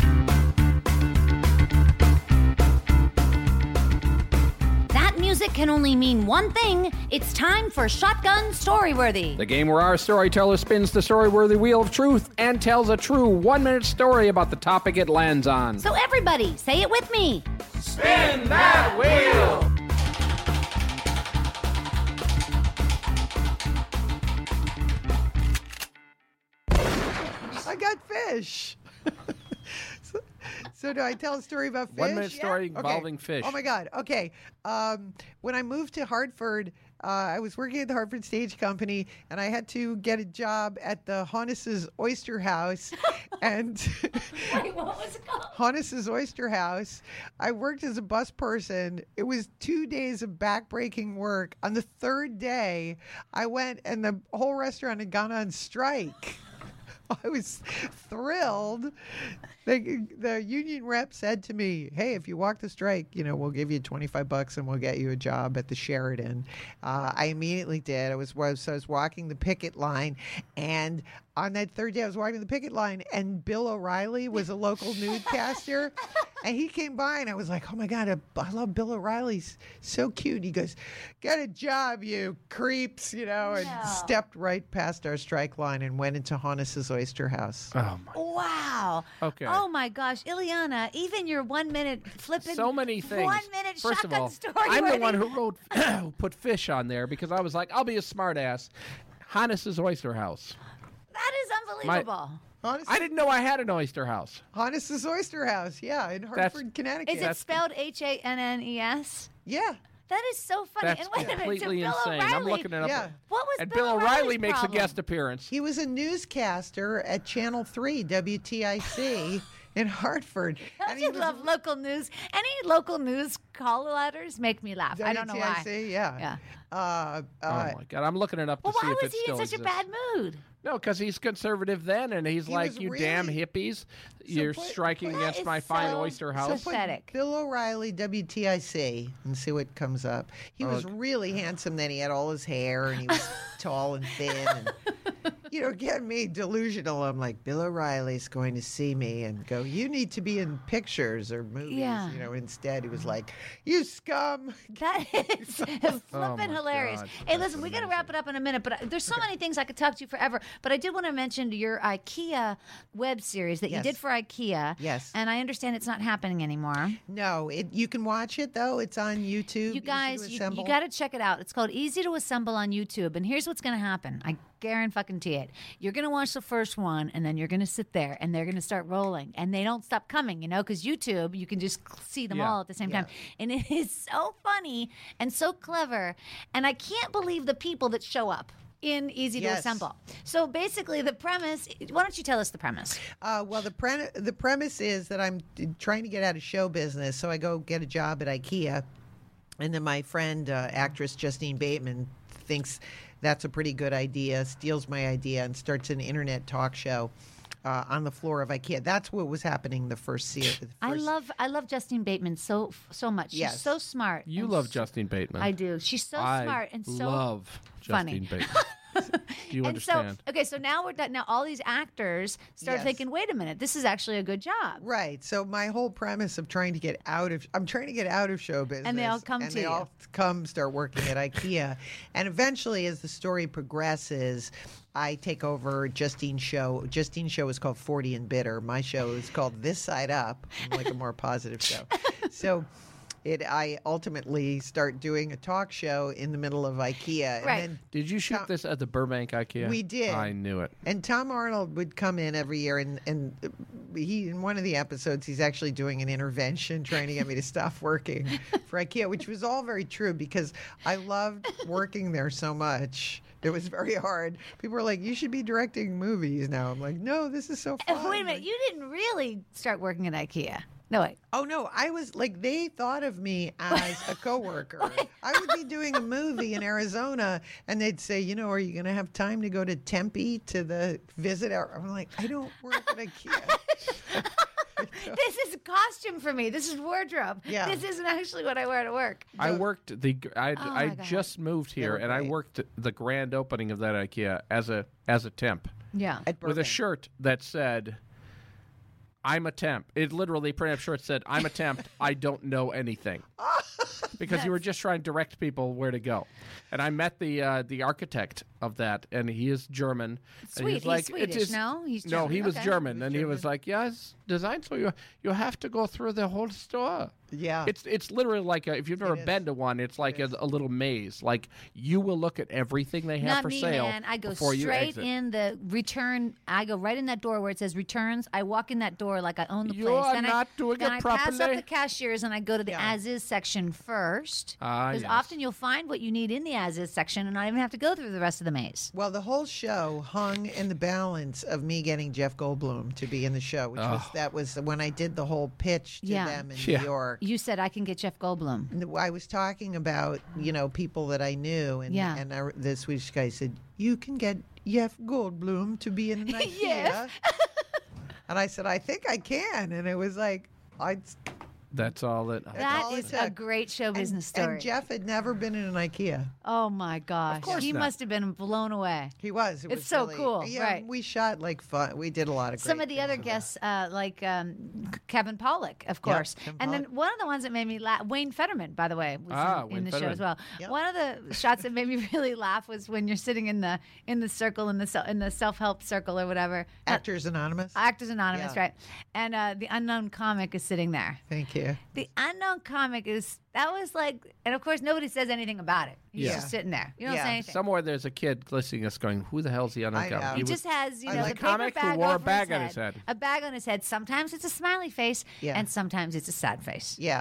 That music can only mean one thing. It's time for Shotgun Storyworthy. The game where our storyteller spins the story-worthy wheel of truth and tells a true one-minute story about the topic it lands on. So everybody, say it with me. Spin that wheel! I got fish. so, so do I tell a story about fish? One minute story Yeah. involving Okay. fish. Oh my God. Okay. Um, when I moved to Hartford, uh, I was working at the Hartford Stage Company, and I had to get a job at the Honus's Oyster House. and Wait, what was it called? Honus's Oyster House. I worked as a bus person. It was two days of backbreaking work. On the third day, I went, and the whole restaurant had gone on strike. I was thrilled. The, the union rep said to me, "Hey, if you walk the strike, you know, we'll give you twenty-five bucks and we'll get you a job at the Sheridan." Uh, I immediately did. I was, was I was walking the picket line, and on that third day, I was walking the picket line, and Bill O'Reilly was a local newscaster, and he came by, and I was like, "Oh my God, I, I love Bill O'Reilly. He's so cute." He goes, "Get a job, you creeps," you know, and No. stepped right past our strike line and went into Honus's Oyster House. Oh my! Wow. Okay. Oh my gosh, Ileana, even your one minute flipping. So many things. One minute First Shotgun of all, Story. I'm the worthy. one who wrote, who put fish on there because I was like, I'll be a smartass. Hannes's Oyster House. That is unbelievable. Honus, I didn't know I had an oyster house. Honus's Oyster House, yeah, in Hartford, Connecticut. Is it That's- spelled H A N N E S? Yeah, That is so funny. That's and wait a minute, so completely Bill insane. O'Reilly, I'm looking it up. Yeah. What was and Bill Bill O'Reilly O'Reilly's makes problem? a guest appearance. he was a newscaster at Channel three, W T I C, in Hartford. Don't And he you was- love local news? Any local news call letters make me laugh. I don't know why. W T I C, yeah. Yeah. Uh, Oh uh, my God! I'm looking it up to Well, see why if was it he in still such a exists. bad mood? No, because he's conservative then, and he's He like, was "You really- damn hippies! You're put- striking That against is my fine so- oyster so house." put- Pathetic. Bill O'Reilly, W T I C, and see what comes up. He was Okay. really handsome then. He had all his hair, and he was tall and thin. And, you know, getting me delusional. I'm like, Bill O'Reilly's going to see me and go, you need to be in pictures or movies. Yeah. You know, instead he was like, you scum. That is flippin' Oh my hilarious. God, Hey, that's listen, we got to wrap it up in a minute, but I- there's so many things I could talk to you forever. But I did want to mention your IKEA web series that you Yes. did for IKEA. Yes. And I understand it's not happening anymore. No, it, you can watch it, though. It's on YouTube. You Easy to guys, you, you assemble. got to check it out. It's called Easy to Assemble on YouTube. And here's what's going to happen. I guarantee it. You're going to watch the first one, and then you're going to sit there, and they're going to start rolling. And they don't stop coming, you know, because YouTube, you can just see them Yeah. all at the same time. And it is so funny and so clever. And I can't believe the people that show up in Easy to Yes. Assemble. So basically, the premise, why don't you tell us the premise? Uh, well, the pre- the premise is that I'm t- trying to get out of show business, so I go get a job at IKEA, and then my friend, uh, actress Justine Bateman, thinks that's a pretty good idea, steals my idea, and starts an internet talk show uh, on the floor of IKEA. That's what was happening the first season. I love I love Justine Bateman so so much. She's Yes. so smart. You and love so- Justine Bateman. I do. She's so I smart and so love funny. Justine Bateman. Do you and understand? so, okay, so now we're done. Now all these actors start Yes. thinking, wait a minute, this is actually a good job. Right. So my whole premise of trying to get out of I'm trying to get out of show business, And they all come and to they you. all come start working at IKEA, and eventually, as the story progresses, I take over Justine's show. Justine's show is called forty and Bitter. My show is called This Side Up, like a more positive show. So. It, I ultimately start doing a talk show in the middle of IKEA. Right. And then Did you shoot Tom- this at the Burbank IKEA? We did. I knew it. And Tom Arnold would come in every year, and, and he in one of the episodes, he's actually doing an intervention, trying to get me to stop working for IKEA, which was all very true because I loved working there so much. It was very hard. People were like, "You should be directing movies now." I'm like, "No, this is so fun." And wait a minute, Like, you didn't really start working at IKEA. No, wait. Oh no, I was like they thought of me as a coworker. I would be doing a movie in Arizona and they'd say, you know, are you going to have time to go to Tempe to the visit? Our-" I'm like, I don't work at IKEA. This is a costume for me. This is wardrobe. Yeah. This isn't actually what I wear to work. I worked the I Oh, I my God. just moved here were and I great. worked the grand opening of that IKEA as a as a temp Yeah. At with a Burbank. shirt that said I'm a temp. It literally printed up shirt said I'm a temp. I don't know anything. Because you were just trying to direct people where to go. And I met the uh, the architect of that, and he is German. And Sweet. he's He's like, Swedish, it is- no? He's no, he German. was Okay. German, and he was like, "Yes, design. So you you have to go through the whole store." Yeah. It's it's literally like a, if you've never It is. been to one, it's like a, a little maze. Like you will look at everything they have Not for me, sale man. I go before you straight exit. in the return. I go right in that door where it says returns. I walk in that door like I own the You place. are then not I, doing then it I pass up properly. the cashiers and I go to the Yeah. as is section first. Ah, Because yes. often you'll find what you need in the as is section and not even have to go through the rest of the maze. Well, the whole show hung in the balance of me getting Jeff Goldblum to be in the show, which was that was when I did the whole pitch to Yeah. them in Yeah. New York. You said I can get Jeff Goldblum. I was talking about, you know, people that I knew, and Yeah. and I, the Swedish guy said, "You can get Jeff Goldblum to be in an IKEA," Yes. and I said, "I think I can," and it was like, I. That's all that. That all it is a took. great show And, business story. and Jeff had never been in an IKEA. oh my gosh. course he not. must have been blown away. He was. It It's was so really- cool, Yeah, right. we shot like fun. We did a lot of Some great of the things other with guests, uh, like um, Kevin Pollak, of course. Kevin and then Pollak. one of the ones that made me laugh, Wayne Fetterman, by the way, was Ah, in, Wayne in the show Fetterman. as well. Yep. One of the shots that made me really laugh was when you're sitting in the in the circle in the se- in the self help circle or whatever. Not- Actors Anonymous. Actors Anonymous, Yeah. right? And uh, the unknown comic is sitting there. Thank you. The unknown comic is that was like, and of course nobody says anything about it. He's Yeah. just sitting there. You don't Yeah. say anything. Somewhere there's a kid listening to us going, "Who the hell's the unknown I guy?" know. He He just has, you I know, like the paper comic who bag wore a over bag his on his head. A bag on his head. Sometimes it's a smiley face, Yeah. and sometimes it's a sad face. Yeah.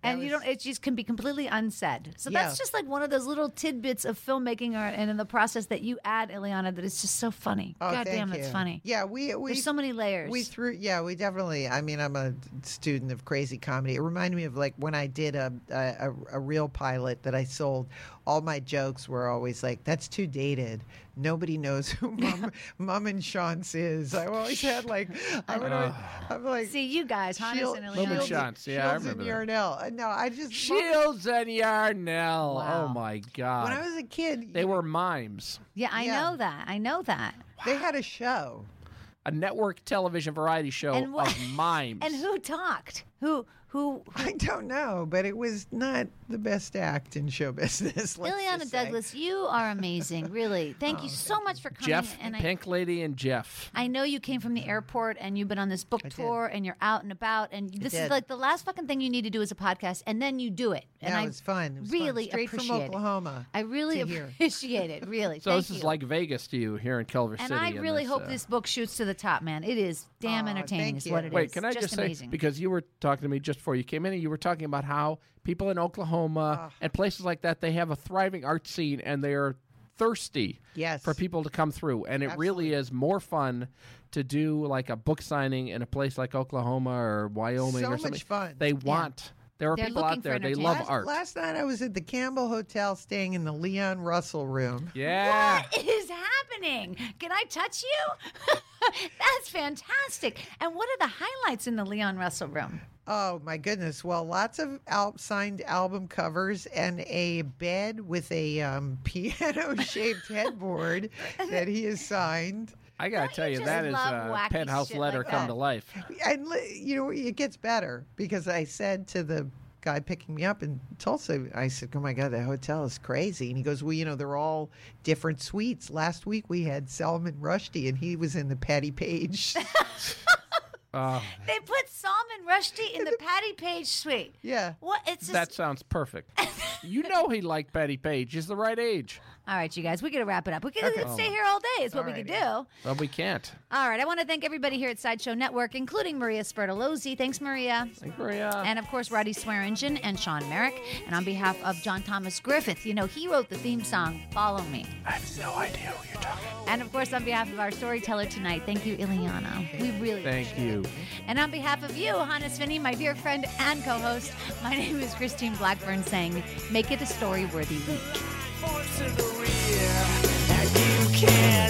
And you was- don't, it just can be completely unsaid. So Yeah. that's just like one of those little tidbits of filmmaking or, and in the process that you add, Ileana, that is just so funny. Oh, God thank damn, you. it's funny. Yeah, we we There's so many layers. We threw, yeah, we definitely. I mean, I'm a student of crazy comedy. It reminded me of like when I did a a, a real pilot that I sold. All my jokes were always like, "That's too dated. Nobody knows who Mum, Mum and Shantz is." I always had like, I would always, I'm like, See, you guys, Hannes Shield- and Mum and Ileana. Shantz. Yeah, I Shields and remember that. Yarnell. Uh, No, I just Shields and Yarnell. Wow. Oh my God. When I was a kid, They were mimes. Yeah, I Yeah. know that. I know that. they had a show. A network television variety show And what- of mimes. And who talked? Who, who, I don't know, but it was not the best act in show business. let's Ileana just say. Douglas, you are amazing. Really. Thank you so much for coming. Jeff, and I, Pink Lady, and Jeff. I know you came from the airport and you've been on this book I did. tour and you're out and about and this is did. like the last fucking thing you need to do as a podcast and then you do it. And Yeah, I it was fun. It was really fun. Straight from appreciate it. Oklahoma. I really to here. appreciate it. Really. So Thank this is you. like Vegas to you here in Culver and City. I in really this, hope uh, this book shoots to the top, man. It is damn Aw, entertaining thank is what you. it Wait, is. can I just, say, amazing. because you were talking to me just before you came in, and you were talking about how people in Oklahoma and places like that, they have a thriving art scene, and they are thirsty Yes. for people to come through. And it really is more fun to do like a book signing in a place like Oklahoma or Wyoming So or much something. fun. They want. There are They're people looking out for there. They love entertainment. art. Last night I was at the Campbell Hotel staying in the Leon Russell room. yeah. What is happening? Can I touch you? That's fantastic. And what are the highlights in the Leon Russell room? Oh my goodness! Well, lots of al- signed album covers and a bed with a um, piano-shaped headboard that he has signed. I gotta Don't tell you you, just that is love a wacky penthouse shit letter like come that? to life. And li- you know, it gets better because I said to the guy picking me up in Tulsa, I said, "Oh my God, that hotel is crazy." And he goes, "Well, you know, they're all different suites. Last week we had Salman Rushdie, and he was in the Patty Page." Uh, They put Salman Rushdie in the Patty Page suite. Yeah. What? It's just. that sounds perfect. You know he liked Betty Page. He's the right age. All right, you guys, we got to wrap it up. We could Okay. stay here all day, is what we could do. Alrighty. Well, we can't. All right, I want to thank everybody here at Sideshow Network, including Maria Spertolozzi. Thanks, Maria. Thank Maria. And of course, Roddy Swearingen and Sean Merrick. And on behalf of John Thomas Griffith, you know, he wrote the theme song, Follow Me. I have no idea who you're talking about. And of course, on behalf of our storyteller tonight, thank you, Ileana. We really Thank appreciate you. it. And on behalf of you, Hannes Finney, my dear friend and co-host, my name is Christine Blackburn saying, make it a story-worthy week. Voice in the rear, and you can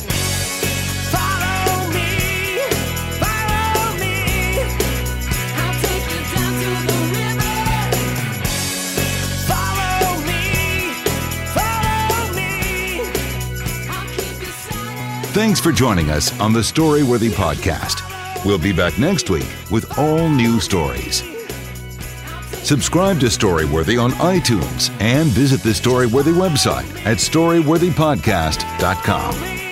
follow me, follow me. I'll take you down to the river. Follow me, follow me. I'll keep you silent. Thanks for joining us on the Storyworthy Podcast. We'll be back next week with all new stories. Subscribe to Storyworthy on iTunes and visit the Storyworthy website at storyworthy podcast dot com.